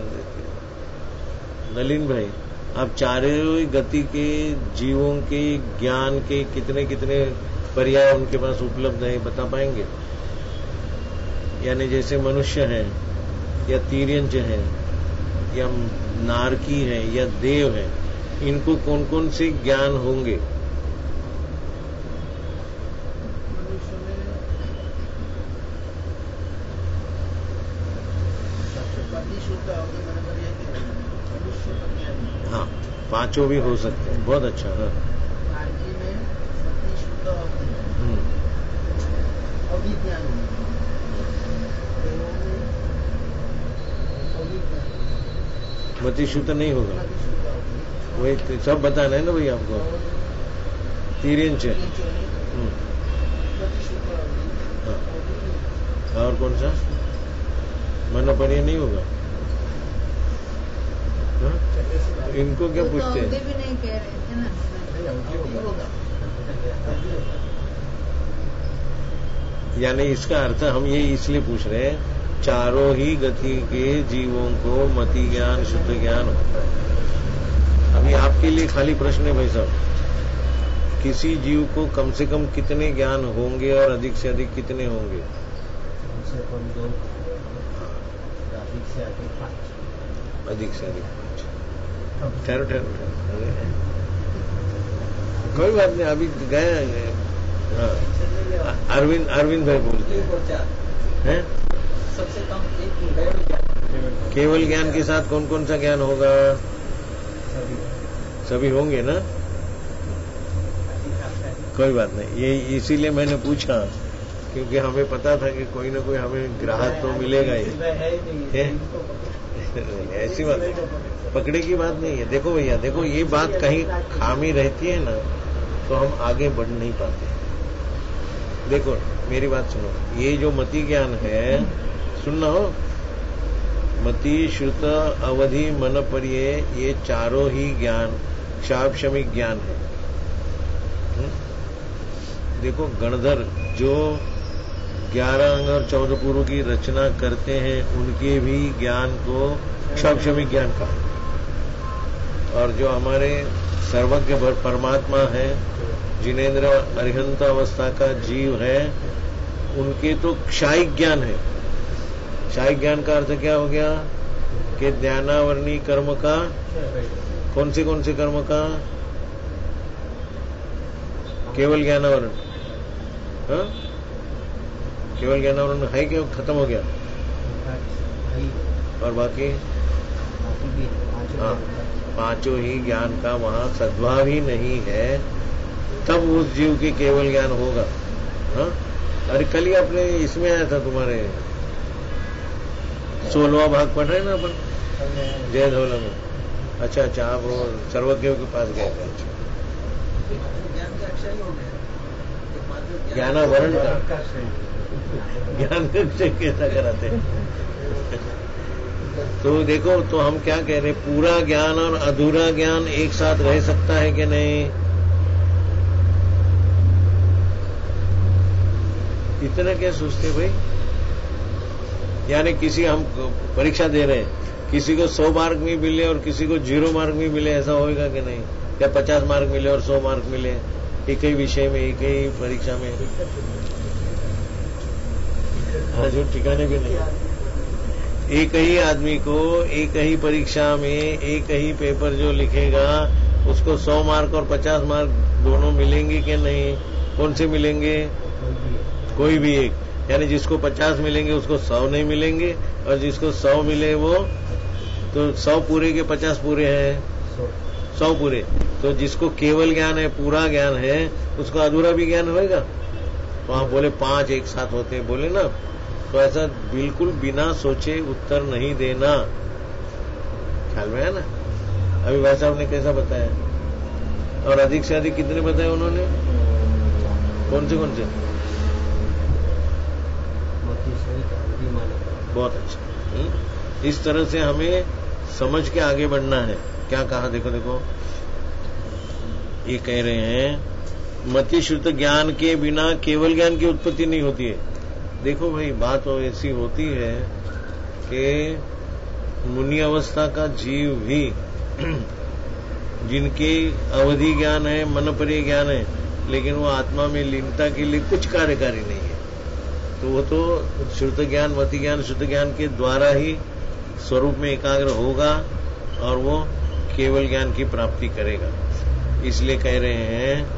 नलिन भाई, आप चारों गति के जीवों के ज्ञान के कितने कितने पर्याय उनके पास उपलब्ध है बता पाएंगे? यानी जैसे मनुष्य है या तीर्यंच है या नारकी है या देव है, इनको कौन कौन से ज्ञान होंगे? हाँ, पांचों भी हो सकते हैं। बहुत अच्छा। हाँ, मति शुद्ध नहीं होगा, वही सब बताना है ना भाई आपको। तीर्यंच हाँ, और कौन सा? मनोपर्य नहीं होगा। हाँ? इनको क्या पूछते हैं? भी नहीं कह रहे थे ना। यानी इसका अर्थ हम ये इसलिए पूछ रहे हैं, चारों ही गति के जीवों को मति ज्ञान शुद्ध ज्ञान होता है। अभी आपके लिए खाली प्रश्न है भाई साहब, किसी जीव को कम से कम कितने ज्ञान होंगे और अधिक से अधिक कितने होंगे? कम से कम दो, अधिक से अधिक पांच। अधिक से अधिक पांच। ठहरो ठहरो, कोई बात नहीं, अभी गए। हाँ, अरविंद अरविंद भाई बोलते हैं सबसे कम एक केवल ज्ञान के साथ कौन कौन सा ज्ञान होगा? सभी सभी होंगे ना? कोई बात नहीं, ये इसीलिए मैंने पूछा, क्योंकि हमें पता था कि कोई ना कोई हमें ग्राहक तो मिलेगा ही। ऐसी बात पकड़े की बात नहीं है। देखो भैया, देखो ये बात कहीं खामी रहती है ना तो हम आगे बढ़ नहीं पाते। देखो मेरी बात सुनो, ये जो मति ज्ञान है, सुनना हो, मति श्रुत अवधि मन पर्ये, ये चारों ही ज्ञान क्षापशमिक ज्ञान है। हुँ? देखो गणधर जो ग्यारह अंग और चौदह पूर्व की रचना करते हैं, उनके भी ज्ञान को क्षापशमिक ज्ञान का, और जो हमारे सर्वज्ञ परमात्मा है, जिनेन्द्र अरिहंत अवस्था का जीव है, उनके तो क्षायिक ज्ञान है। क्षायिक ज्ञान का अर्थ क्या हो गया कि ज्ञानावरणी कर्म का, कौन से कौन से कर्म का? केवल ज्ञानावरण। हाँ, केवल ज्ञानावरण है क्या? खत्म हो गया। और बाकी हाँ, पांचों ही ज्ञान का वहां सद्भाव ही नहीं है, तब उस जीव के केवल ज्ञान होगा। हाँ, अरे कल ही अपने इसमें आया था तुम्हारे सोलवा भाग पढ़ रहे ना अपन जय धौला में। अच्छा अच्छा, आप वो सर्वज्ञों के पास गए थे। अच्छा, ज्ञानावरण का ज्ञान से कैसा कराते हैं? तो देखो, तो हम क्या कह रहे, पूरा ज्ञान और अधूरा ज्ञान एक साथ रह सकता है कि नहीं? इतना क्या सोचते भाई? यानी किसी हम परीक्षा दे रहे हैं, किसी को सौ मार्क में मिले और किसी को जीरो मार्क में मिले, ऐसा होएगा कि नहीं? या पचास मार्क मिले और सौ मार्क मिले एक ही विषय में, एक ही परीक्षा में? हाँ, जो ठिकाने भी नहीं। एक ही आदमी को एक ही परीक्षा में एक ही पेपर जो लिखेगा, उसको सौ मार्क और पचास मार्क दोनों मिलेंगे कि नहीं? कौन से मिलेंगे? कोई भी एक। यानी जिसको पचास मिलेंगे उसको सौ नहीं मिलेंगे, और जिसको सौ मिले वो तो सौ पूरे के पचास पूरे हैं, सौ पूरे। तो जिसको केवल ज्ञान है, पूरा ज्ञान है, उसको अधूरा भी ज्ञान होएगा। तो आप बोले पांच एक साथ होते हैं, बोले ना, तो ऐसा बिल्कुल बिना सोचे उत्तर नहीं देना। ख्याल में है ना? अभी भाई साहब ने कैसा बताया, और अधिक से अधिक कितने बताए उन्होंने? कौन से कौन से? बहुत अच्छा। इस तरह से हमें समझ के आगे बढ़ना है। क्या कहा? देखो देखो, ये कह रहे हैं मति श्रुत ज्ञान के बिना केवल ज्ञान की उत्पत्ति नहीं होती है। देखो भाई, बात तो ऐसी होती है कि मुनि अवस्था का जीव भी जिनके अवधि ज्ञान है, मन परि ज्ञान है, लेकिन वो आत्मा में लीनता के लिए कुछ कार्यकारी नहीं है, तो वो तो श्रुत ज्ञान, मति ज्ञान, श्रुत ज्ञान के द्वारा ही स्वरूप में एकाग्र होगा और वो केवल ज्ञान की प्राप्ति करेगा। इसलिए कह रहे हैं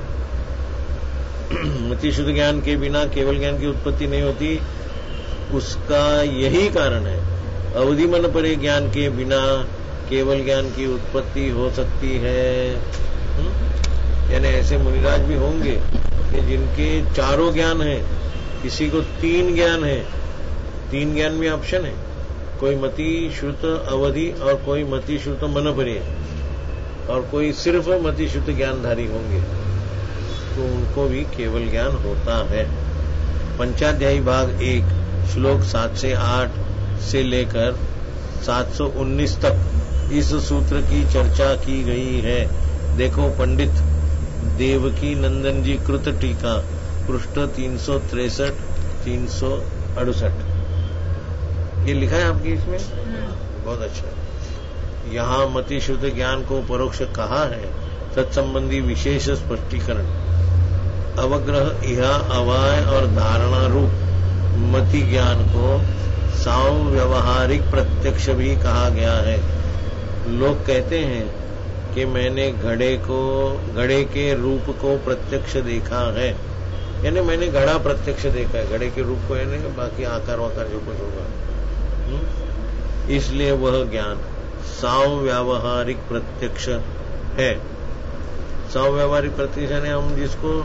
मति शुद्ध ज्ञान के बिना केवल ज्ञान की उत्पत्ति नहीं होती। उसका यही कारण है, अवधि मन परे ज्ञान के बिना केवल ज्ञान की उत्पत्ति हो सकती है। यानी ऐसे मुनिराज भी होंगे कि जिनके चारों ज्ञान है, किसी को तीन ज्ञान है, तीन ज्ञान में ऑप्शन है, कोई मति श्रुत अवधि और कोई मति श्रुत मन परे, और कोई सिर्फ मति शुद्ध ज्ञानधारी होंगे, तो उनको भी केवल ज्ञान होता है। पंचाध्यायी भाग एक श्लोक सात से आठ से लेकर सात सौ उन्नीस तक इस सूत्र की चर्चा की गई है। देखो, पंडित देवकी नंदन जी कृत टीका, पृष्ठ तीन सौ तिरसठ तीन सौ अड़सठ, ये लिखा है आपकी इसमें। बहुत अच्छा। यहाँ मति शुद्ध ज्ञान को परोक्ष कहा है, तत्संबंधी विशेष स्पष्टीकरण। अवग्रह, इहा, अवाय और धारणा रूप मति ज्ञान को साव व्यवहारिक प्रत्यक्ष भी कहा गया है। लोग कहते हैं कि मैंने घड़े को घड़े के रूप को प्रत्यक्ष देखा है, यानी मैंने घड़ा प्रत्यक्ष देखा है, घड़े के रूप को, यानी बाकी आकार वाकार जो कुछ होगा, इसलिए वह ज्ञान साव व्यावहारिक प्रत्यक्ष है। साव व्यावहारिक प्रत्यक्ष यानी हम जिसको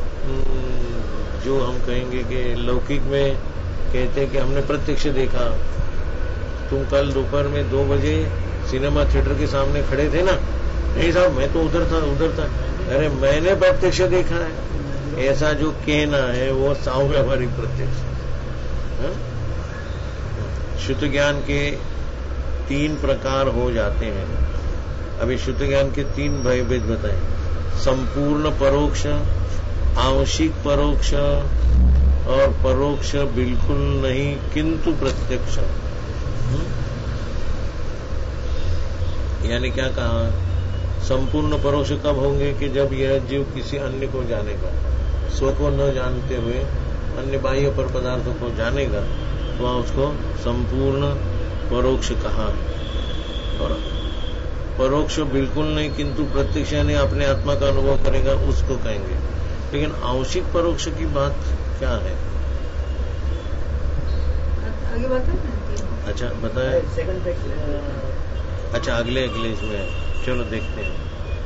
जो हम कहेंगे कि लौकिक में कहते हैं कि हमने प्रत्यक्ष देखा। तुम कल दोपहर में दो बजे सिनेमा थिएटर के सामने खड़े थे ना? नहीं साहब, मैं तो उधर था उधर था अरे मैंने प्रत्यक्ष देखा है। ऐसा जो कहना है वो साव व्यावहारिक प्रत्यक्ष। शुद्ध ज्ञान के तीन प्रकार हो जाते हैं। अभी शुद्ध ज्ञान के तीन भेद बताएं। संपूर्ण परोक्ष, आंशिक परोक्ष और परोक्ष बिल्कुल नहीं किंतु प्रत्यक्ष। यानी क्या कहा? संपूर्ण परोक्ष कब होंगे? कि जब यह जीव किसी अन्य को जानेगा, स्व को न जानते हुए अन्य बाह्य पर पदार्थों को जानेगा, तो वहां उसको संपूर्ण परोक्ष कहा। और परोक्ष बिल्कुल नहीं किंतु प्रत्यक्ष यानी अपने आत्मा का अनुभव करेगा, उसको कहेंगे। लेकिन आंशिक परोक्ष की बात क्या है? आगे बताएं। अच्छा बताएं। अच्छा अगले अगले इसमें चलो देखते हैं।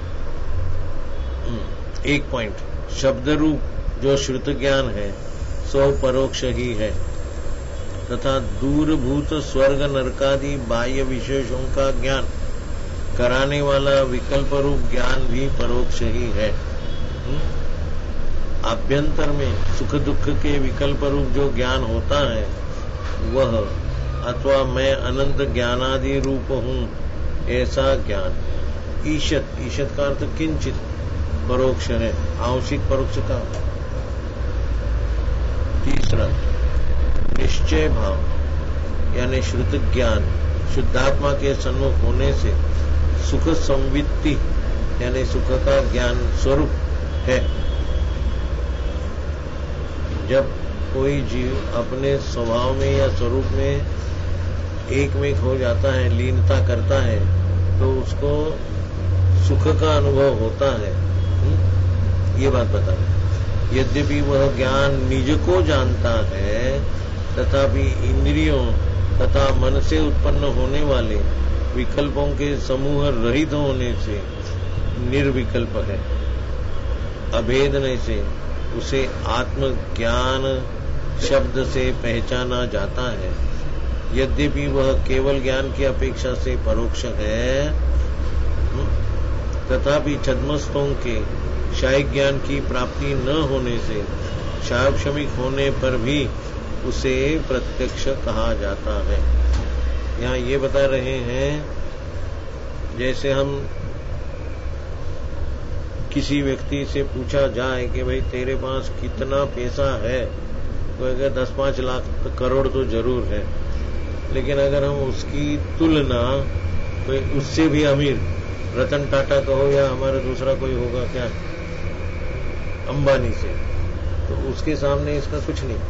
एक पॉइंट, शब्द रूप जो श्रुत ज्ञान है सो परोक्ष ही है, तथा दूरभूत स्वर्ग नरकादि बाह्य विशेषों का ज्ञान कराने वाला विकल्प रूप ज्ञान भी परोक्ष ही है। आभ्यंतर में सुख दुख के विकल्प रूप जो ज्ञान होता है वह, अथवा मैं अनंत ज्ञानादि रूप हूँ, ऐसा ज्ञान ईशत, ईशत का अर्थ किंचित, परोक्ष है। आंशिक परोक्ष का। तीसरा, निश्चय भाव यानी श्रुत ज्ञान शुद्धात्मा के सन्मुख होने से सुख संवित्ति यानी सुख का ज्ञान स्वरूप है। जब कोई जीव अपने स्वभाव में या स्वरूप में एक में हो जाता है, लीनता करता है, तो उसको सुख का अनुभव होता है। ये बात बता रहे। यद्यपि वह ज्ञान निज को जानता है, तथापि इंद्रियों तथा मन से उत्पन्न होने वाले विकल्पों के समूह रहित होने से निर्विकल्प है। अभेदने से उसे आत्मज्ञान शब्द से पहचाना जाता है। यद्यपि वह केवल ज्ञान की अपेक्षा से परोक्ष है, तथापि छद्मस्तों के शायिक ज्ञान की प्राप्ति न होने से क्षापशमिक होने पर भी उसे प्रत्यक्ष कहा जाता है। यहाँ ये बता रहे हैं, जैसे हम किसी व्यक्ति से पूछा जाए कि भाई तेरे पास कितना पैसा है, तो अगर दस पांच लाख करोड़ तो जरूर है, लेकिन अगर हम उसकी तुलना तो उससे भी अमीर रतन टाटा कहो या हमारा दूसरा कोई होगा क्या, अंबानी से, तो उसके सामने इसका कुछ नहीं।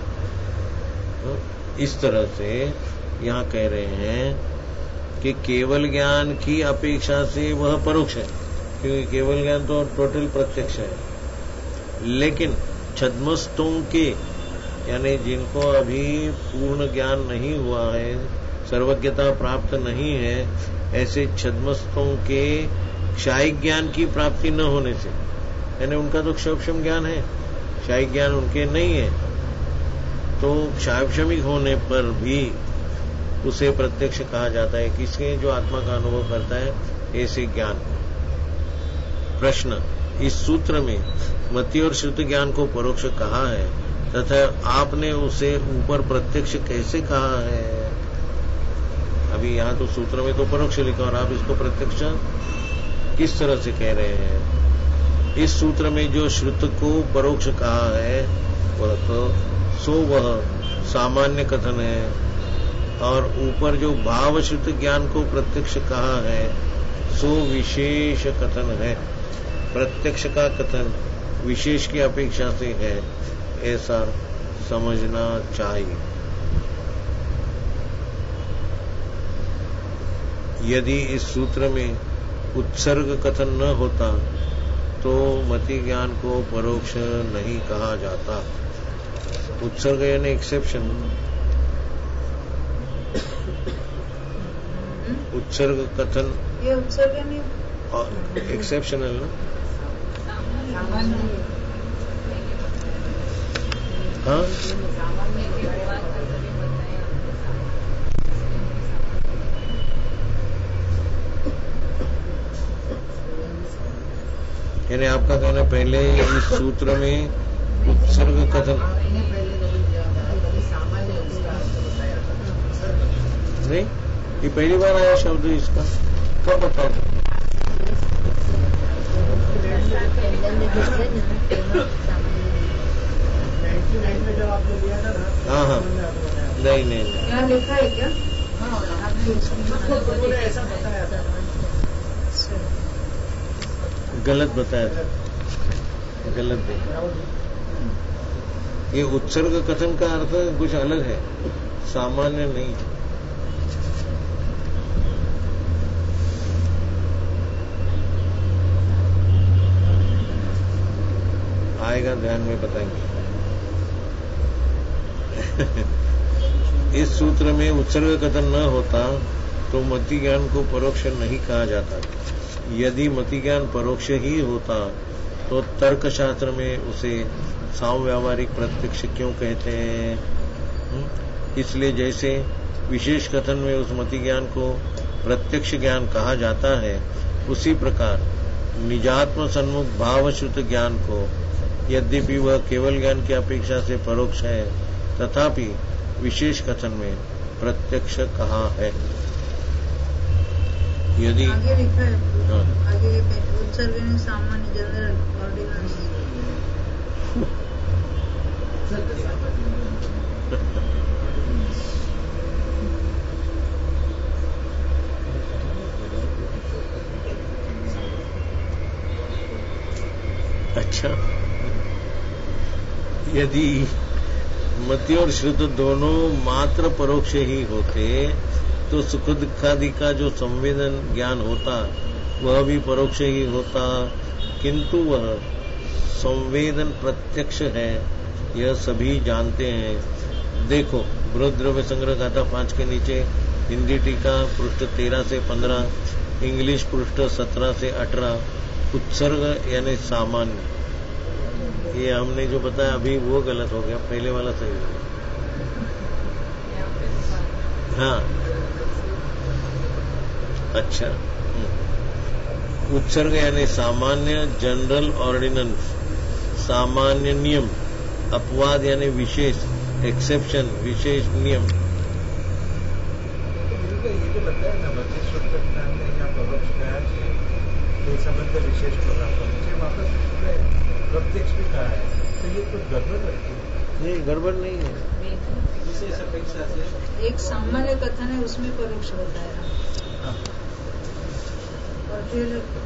इस तरह से यहाँ कह रहे हैं कि केवल ज्ञान की अपेक्षा से वह परोक्ष है, क्योंकि केवल ज्ञान तो टोटल प्रत्यक्ष है। लेकिन छद्मस्तों के, यानी जिनको अभी पूर्ण ज्ञान नहीं हुआ है, सर्वज्ञता प्राप्त नहीं है, ऐसे छद्मस्तों के क्षायिक ज्ञान की प्राप्ति न होने से, यानी उनका तो क्षोभशम ज्ञान है, क्षायिक ज्ञान उनके नहीं है, तो क्षापशमिक होने पर भी उसे प्रत्यक्ष कहा जाता है। किसके? जो आत्मा का अनुभव करता है ऐसे ज्ञान। प्रश्न, इस सूत्र में मति और श्रुति ज्ञान को परोक्ष कहा है तथा आपने उसे ऊपर प्रत्यक्ष कैसे कहा है? अभी यहाँ तो सूत्र में तो परोक्ष लिखा और आप इसको प्रत्यक्ष किस तरह से कह रहे हैं? इस सूत्र में जो श्रुत को परोक्ष कहा है वह तो सो वह सामान्य कथन है, और ऊपर जो भाव श्रुत ज्ञान को प्रत्यक्ष कहा है सो विशेष कथन है। प्रत्यक्ष का कथन विशेष की अपेक्षा से है, ऐसा समझना चाहिए। यदि इस सूत्र में उत्सर्ग कथन न होता तो मति ज्ञान को परोक्ष नहीं कहा जाता। उत्सर्ग यानी एक्सेप्शन, उत्सर्ग कथन, ये उत्सर्ग नहीं एक्सेप्शनल ना? हाँ, यानी आपका कहना पहले इस सूत्र में उत्सर्ग कथन नहीं, ये पहली बार आया शब्द इसका, कब बताया? हाँ हाँ, नहीं नहीं यहाँ लिखा है क्या? ऐसा बताया था, गलत बताया था, गलत देखा। ये उत्सर्ग कथन का अर्थ कुछ अलग है, सामान्य नहीं। आएगा ध्यान में बताएंगे। इस सूत्र में उत्सर्ग कथन न होता तो मति ज्ञान को परोक्ष नहीं कहा जाता। यदि मति ज्ञान परोक्ष ही होता तो तर्क शास्त्र में उसे सामव्यावहारिक प्रत्यक्ष क्यों कहते हैं? इसलिए जैसे विशेष कथन में उस मति ज्ञान को प्रत्यक्ष ज्ञान कहा जाता है, उसी प्रकार निजात्म सन्मुख भावश्रुत ज्ञान को यद्यपि वह केवल ज्ञान की अपेक्षा से परोक्ष है, तथापि विशेष कथन में प्रत्यक्ष कहा है। यदि आगे लिखा है, हाँ, आगे उत्सर्ग में सामान्य जनरल ऑर्डिनेंस। अच्छा, यदि मति और श्रुत दोनों मात्र परोक्ष ही होते तो सुख दुखादि का जो संवेदन ज्ञान होता वह भी परोक्ष ही होता, किंतु वह संवेदन प्रत्यक्ष है, यह सभी जानते हैं। देखो बृहद्रव्य संग्रह गाथा पांच के नीचे हिंदी टीका पृष्ठ तेरह से पंद्रह, इंग्लिश पृष्ठ सत्रह से अठारह। उत्सर्ग यानी सामान्य, ये हमने जो बताया अभी वो गलत हो गया, पहले वाला सही हो गया। हाँ, अच्छा, उत्सर्ग यानी सामान्य जनरल ऑर्डिनेंस, सामान्य नियम, अपवाद यानी विशेष, एक्सेप्शन, विशेष नियम। ये जो बताया ना बच्चे शुद्ध ज्ञान में या परोक्ष ज्ञान से संबंध विशेष प्रकार का मुझे वापस प्रत्यक्ष भी कहा है, तो ये कुछ गड़बड़ लगती है? नहीं, गड़बड़ नहीं है। विशेष अपेक्षा से एक सामान्य कथन है, उसमें परोक्ष बताया और फिर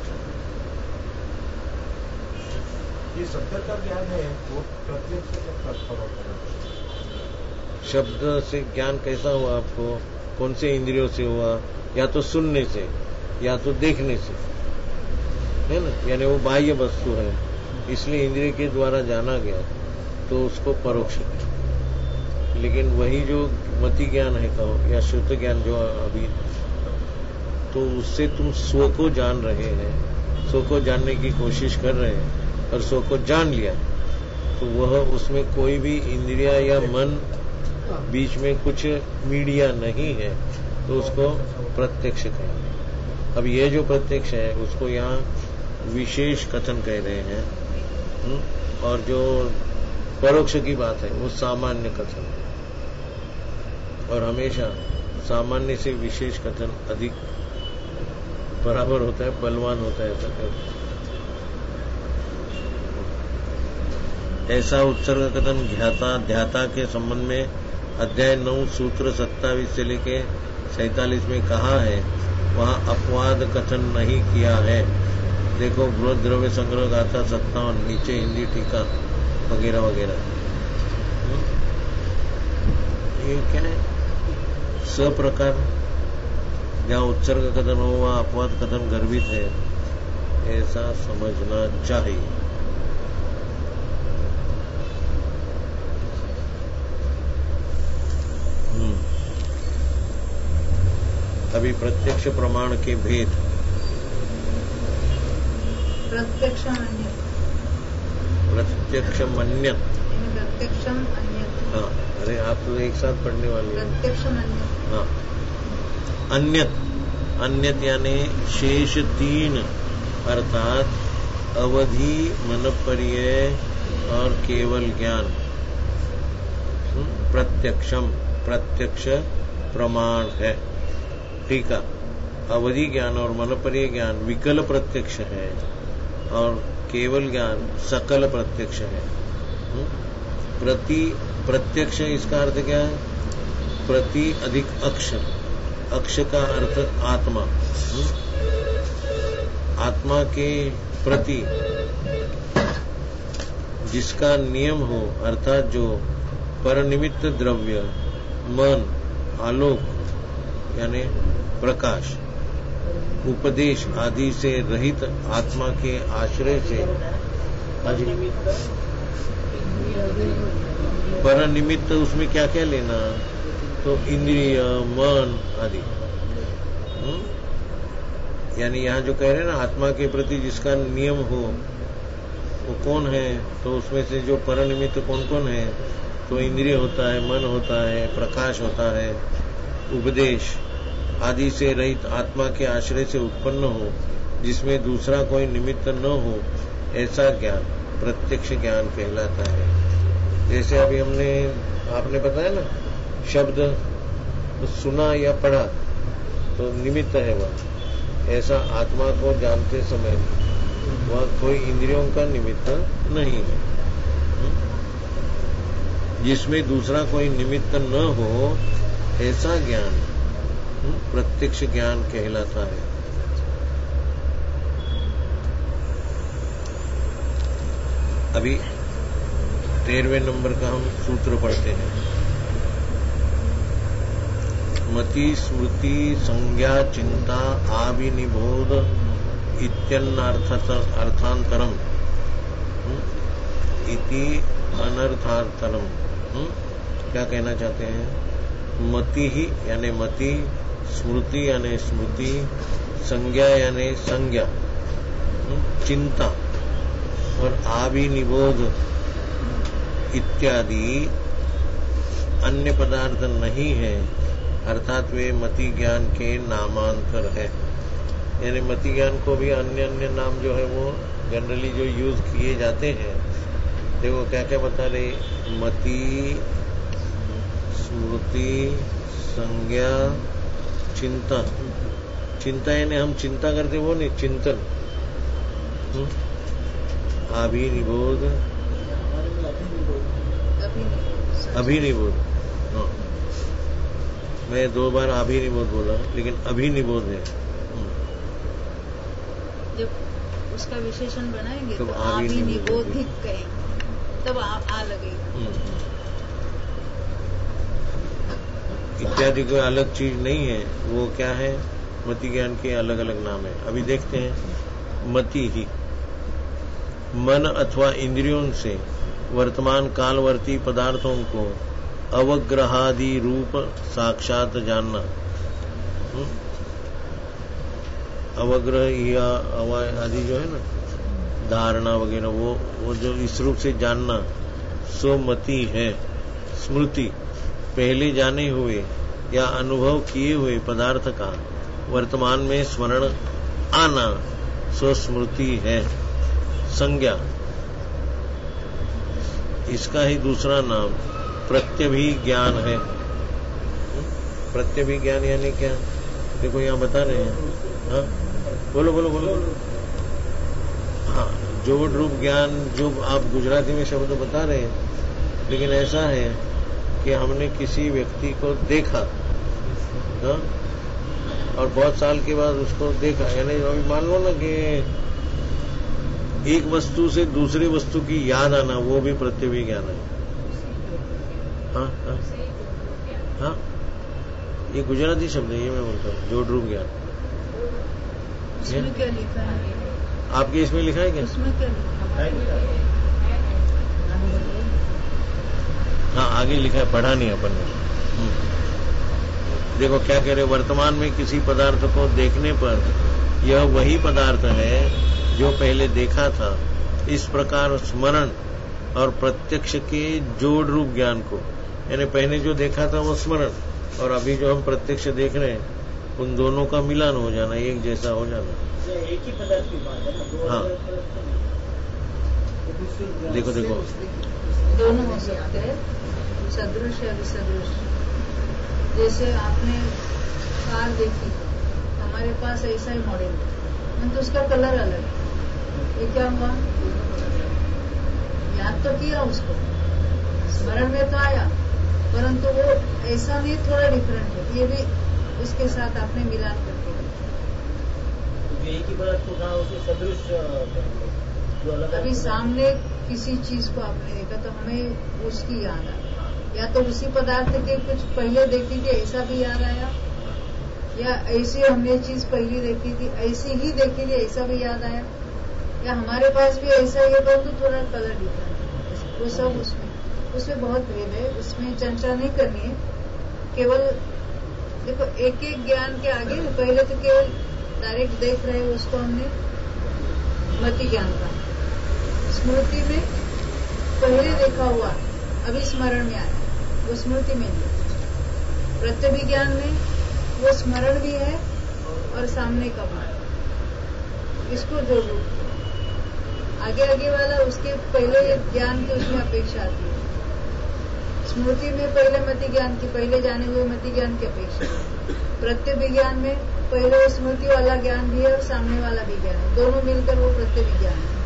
ये शब्द का ज्ञान है वो प्रत्यक्ष से परोक्ष। शब्द से ज्ञान कैसा हुआ आपको? कौन से इंद्रियों से हुआ? या तो सुनने से या तो देखने से, है ना? यानी वो बाह्य वस्तु है, इसलिए इंद्रिय के द्वारा जाना गया, तो उसको परोक्ष। लेकिन वही जो मति ज्ञान है कहो या श्रुत ज्ञान जो अभी, तो उससे तुम स्व को जान रहे हैं, स्व को जानने की कोशिश कर रहे हैं और स्व को जान लिया, तो वह उसमें कोई भी इंद्रिया या मन बीच में कुछ मीडिया नहीं है, तो उसको प्रत्यक्ष कहेंगे। अब ये जो प्रत्यक्ष है उसको यहाँ विशेष कथन कह रहे हैं, और जो परोक्ष की बात है वो सामान्य कथन है, और हमेशा सामान्य से विशेष कथन अधिक बराबर होता है, बलवान होता है। ऐसा कहते ऐसा उत्सर्ग कथन ज्ञाता ध्याता के संबंध में अध्याय नौ सूत्र सत्तावीस से लेके सैतालीस में कहा है, वहाँ अपवाद कथन नहीं किया है। देखो बृहद द्रव्य संग्रह गाथा सत्तावन, नीचे हिंदी टीका वगैरह वगैरह। ये क्या है? सप्रकार जहाँ उत्सर्ग कथन हो वहाँ अपवाद कथन गर्भित है, ऐसा समझना चाहिए। अभी प्रत्यक्ष प्रमाण के भेद। प्रत्यक्ष मन्यत, प्रत्यक्ष मन्यत, प्रत्यक्षम अन्यत। हाँ, अरे आप तो एक साथ पढ़ने वाले हैं। प्रत्यक्ष मन्यत, हाँ, अन्यत, अन्यत यानी शेष तीन, अर्थात अवधि, मनपर्यय और केवल ज्ञान। प्रत्यक्षम, प्रत्यक्ष प्रमाण है। ठीक है, अवधि ज्ञान और मनपर्यय ज्ञान विकल प्रत्यक्ष है, और केवल ज्ञान सकल प्रत्यक्ष है। प्रति प्रत्यक्ष इसका अर्थ क्या है? प्रति अधिक अक्ष, अक्ष का अर्थ आत्मा, आत्मा के प्रति जिसका नियम हो, अर्थात जो परनिमित्त द्रव्य, मन, आलोक यानी प्रकाश, उपदेश आदि से रहित आत्मा के आश्रय से, परनिमित्त उसमें क्या क्या लेना, तो इंद्रिय, मन आदि। यानी यहाँ जो कह रहे हैं ना, आत्मा के प्रति जिसका नियम हो वो कौन है? तो उसमें से जो परनिमित्त कौन कौन है? तो इंद्रिय होता है, मन होता है, प्रकाश होता है, उपदेश आदि से रहित आत्मा के आश्रय से उत्पन्न हो, जिसमें दूसरा कोई निमित्त न हो, ऐसा ज्ञान प्रत्यक्ष ज्ञान कहलाता है। जैसे अभी हमने आपने बताया ना, शब्द तो सुना या पढ़ा तो निमित्त है वह, ऐसा आत्मा को जानते समय वह कोई इंद्रियों का निमित्त नहीं है, जिसमें दूसरा कोई निमित्त न हो, ऐसा ज्ञान प्रत्यक्ष ज्ञान कहलाता है। अभी तेरहवें नंबर का हम सूत्र पढ़ते हैं। मति स्मृति संज्ञा चिंता आविनिबोध इत्यर्थांतरम इति अनर्थांतरम। क्या कहना चाहते हैं? मति ही यानी मति, स्मृति यानी स्मृति, संज्ञा यानी संज्ञा, चिंता और आविनिबोध इत्यादि अन्य पदार्थ नहीं है, अर्थात वे मति ज्ञान के नामांतर है। यानी मति ज्ञान को भी अन्य अन्य नाम जो है वो जनरली जो यूज किए जाते हैं देखो क्या क्या बता रहे, मति, स्मृति, संज्ञा, चिंता। चिंता यानी हम चिंता करते वो नहीं, चिंतन। अभिनिबोध, अभिनिबोध। हाँ, मैं दो बार अभिनिबोध बोला, लेकिन अभिनिबोध है। जब उसका विशेषण बनाएंगे तो तो अभिनिबोधिक कहेंगे, तब आ, आ लगेगा। इत्यादि कोई अलग चीज नहीं है, वो क्या है, मति ज्ञान के अलग अलग नाम है। अभी देखते हैं। मति ही मन अथवा इंद्रियों से वर्तमान कालवर्ती पदार्थों को अवग्रहादि रूप साक्षात जानना। अवग्रह या अवय आदि जो है ना, धारणा वगैरह, वो वो जो इस रूप से जानना, सो मति है। स्मृति पहले जाने हुए या अनुभव किए हुए पदार्थ का वर्तमान में स्मरण आना, सो स्मृति है। संज्ञा, इसका ही दूसरा नाम प्रत्यभिज्ञान है। प्रत्यभिज्ञान यानी क्या, देखो यहाँ बता रहे हैं। हाँ, बोलो बोलो बोलो। हाँ, जोड़ रूप ज्ञान जो आप गुजराती में शब्द बता रहे हैं, लेकिन ऐसा है कि हमने किसी व्यक्ति को देखा, हाँ, और बहुत साल के बाद उसको देखा, यानी अभी मान लो ना कि एक वस्तु से दूसरी वस्तु की याद आना, वो भी प्रत्यभिज्ञान है। हाँ हाँ हाँ, ये गुजराती शब्द है, ये मैं बोलता हूँ, जोड़ रूप ज्ञान। इसमें क्या लिखा है? आपके इसमें लिखा है क्या? इसमें क्या लिखा है? हाँ, आगे लिखा है, पढ़ा नहीं अपन ने। देखो क्या कह रहे, वर्तमान में किसी पदार्थ को देखने पर यह वही पदार्थ है जो पहले देखा था। इस प्रकार स्मरण और प्रत्यक्ष के जोड़ रूप ज्ञान को, यानी पहले जो देखा था वो स्मरण, और अभी जो हम प्रत्यक्ष देख रहे हैं, उन दोनों का मिलान हो जाना, एक जैसा हो जाना। एक ही पदार्थ की बात है ना। हाँ, देखो देखो, दोनों हो सकते हैं, सदृश या विसदृश। जैसे आपने कार देखी, हमारे पास ऐसा ही मॉडल है, तो उसका कलर अलग है, ये क्या हुआ? याद तो किया उसको, स्मरण में तो आया, परंतु वो ऐसा नहीं, थोड़ा डिफरेंट है। ये भी उसके साथ आपने मिलान करके एक ही बात को कहा, उसे सदृश जो अलग। अभी सामने किसी चीज को आपने देखा तो हमें उसकी याद आई, या तो उसी पदार्थ के कुछ पहले देखी थी ऐसा भी याद आया, या ऐसी हमने चीज पहले देखी थी ऐसी ही देखी थी ऐसा भी याद आया, या हमारे पास भी ऐसा ही है, परंतु थोड़ा कलर डिफरेंट है। वो सब उसमें उसमें बहुत भेद है, उसमें चर्चा नहीं करनी है। केवल देखो, एक एक ज्ञान के आगे पहले तो केवल डायरेक्ट देख रहे हैं उसको हमने, मति ज्ञान का। स्मृति में पहले देखा हुआ अभी स्मरण में आया, वो स्मृति में नहीं। प्रत्यभिज्ञान में वो स्मरण भी है और सामने का भाव, इसको जोड़ो। आगे आगे वाला उसके पहले ज्ञान की उसमें अपेक्षा आती है। स्मृति में पहले मति ज्ञान की, पहले जाने हुए मति ज्ञान की अपेक्षा है। प्रत्यभिज्ञान में पहले स्मृति वाला ज्ञान भी है और सामने वाला भी ज्ञान है, दोनों मिलकर वो प्रत्यभिज्ञान है।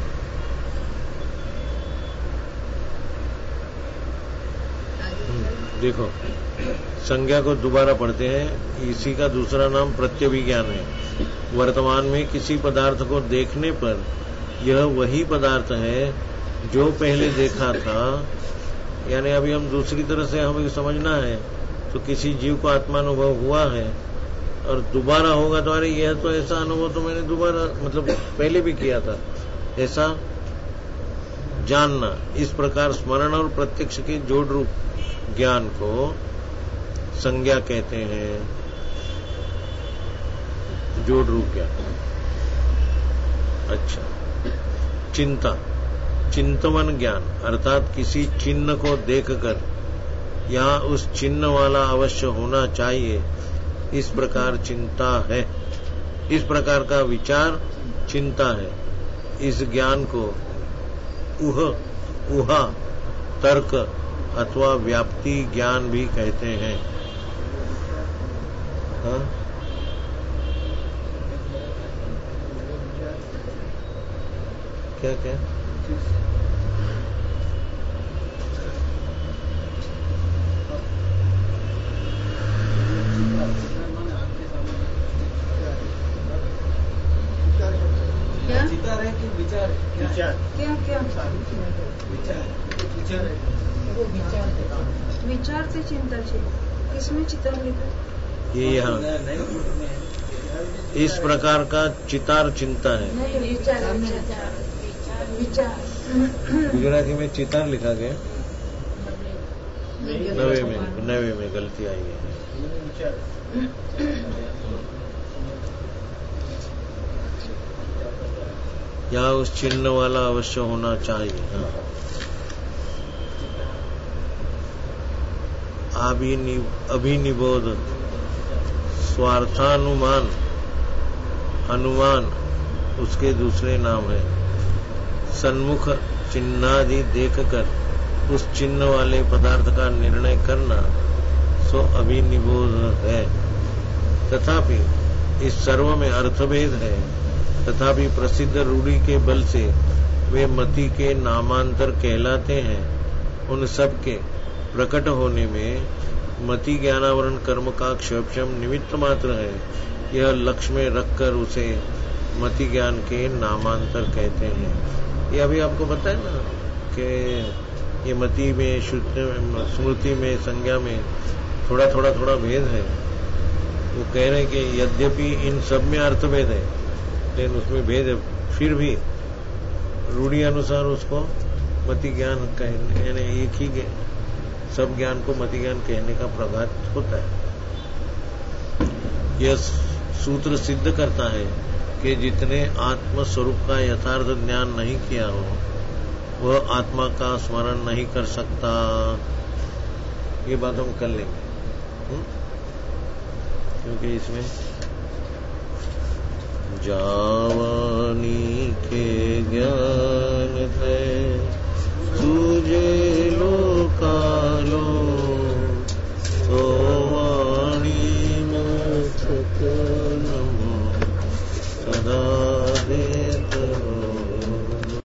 देखो, संज्ञा को दोबारा पढ़ते हैं, इसी का दूसरा नाम प्रत्यभिज्ञान है। वर्तमान में किसी पदार्थ को देखने पर यह वही पदार्थ है जो पहले देखा था, यानी अभी हम दूसरी तरह से हमें समझना है तो किसी जीव को आत्मानुभव हुआ है और दोबारा होगा तो अरे यह तो ऐसा अनुभव तो मैंने दोबारा मतलब पहले भी किया था, ऐसा जानना। इस प्रकार स्मरण और प्रत्यक्ष के जोड़ रूप ज्ञान को संज्ञा कहते हैं, जोड़ रूप ज्ञान। अच्छा, चिंता, चिंतवन ज्ञान अर्थात किसी चिन्ह को देखकर यहाँ उस चिन्ह वाला अवश्य होना चाहिए, इस प्रकार चिंता है। इस प्रकार का विचार चिंता है। इस ज्ञान को उह ऊहा, तर्क अथवा व्याप्ति ज्ञान भी कहते हैं। हाँ? क्या क्या विचार है कि विचार विचार क्या क्या विचार विचार वो विचार विचार से चिंता छे किसमें चितार लिखा? ये यहाँ इस प्रकार का चितार चिंता है। नहीं, विचार विचार गुजराती में चितार लिखा गया, नवे में नवे में गलती आई है। यहाँ उस चिन्ह वाला अवश्य होना चाहिए। हाँ। अभिनिबोध, स्वार्थानुमान, अनुमान उसके दूसरे नाम है। सन्मुख चिन्हादि देखकर उस चिन्ह वाले पदार्थ का निर्णय करना सो अभिनिबोध है। तथापि इस सर्व में अर्थभेद है। तथापि प्रसिद्ध रूढ़ी के बल से वे मति के नामांतर कहलाते हैं। उन सब के प्रकट होने में मति ज्ञानावरण कर्म का क्षोभम निमित्त मात्र है। यह लक्ष्य में रखकर उसे मति ज्ञान के नामांतर कहते हैं। ये अभी आपको पता है ना कि ये मति में, स्मृति में, संज्ञा में थोड़ा थोड़ा थोड़ा भेद है। वो कह रहे हैं कि यद्यपि इन सब में अर्थभेद है लेकिन उसमें भेद है, फिर भी रूढ़ी अनुसार उसको मति ज्ञान कहने, यानी एक ही सब ज्ञान को मति ज्ञान कहने का प्रघात होता है। यह सूत्र सिद्ध करता है कि जितने आत्म स्वरूप का यथार्थ ज्ञान नहीं किया हो वह आत्मा का स्मरण नहीं कर सकता। ये बात हम कर लेंगे, हुँ? क्योंकि इसमें जावानी के ज्ञान है तुझे लोका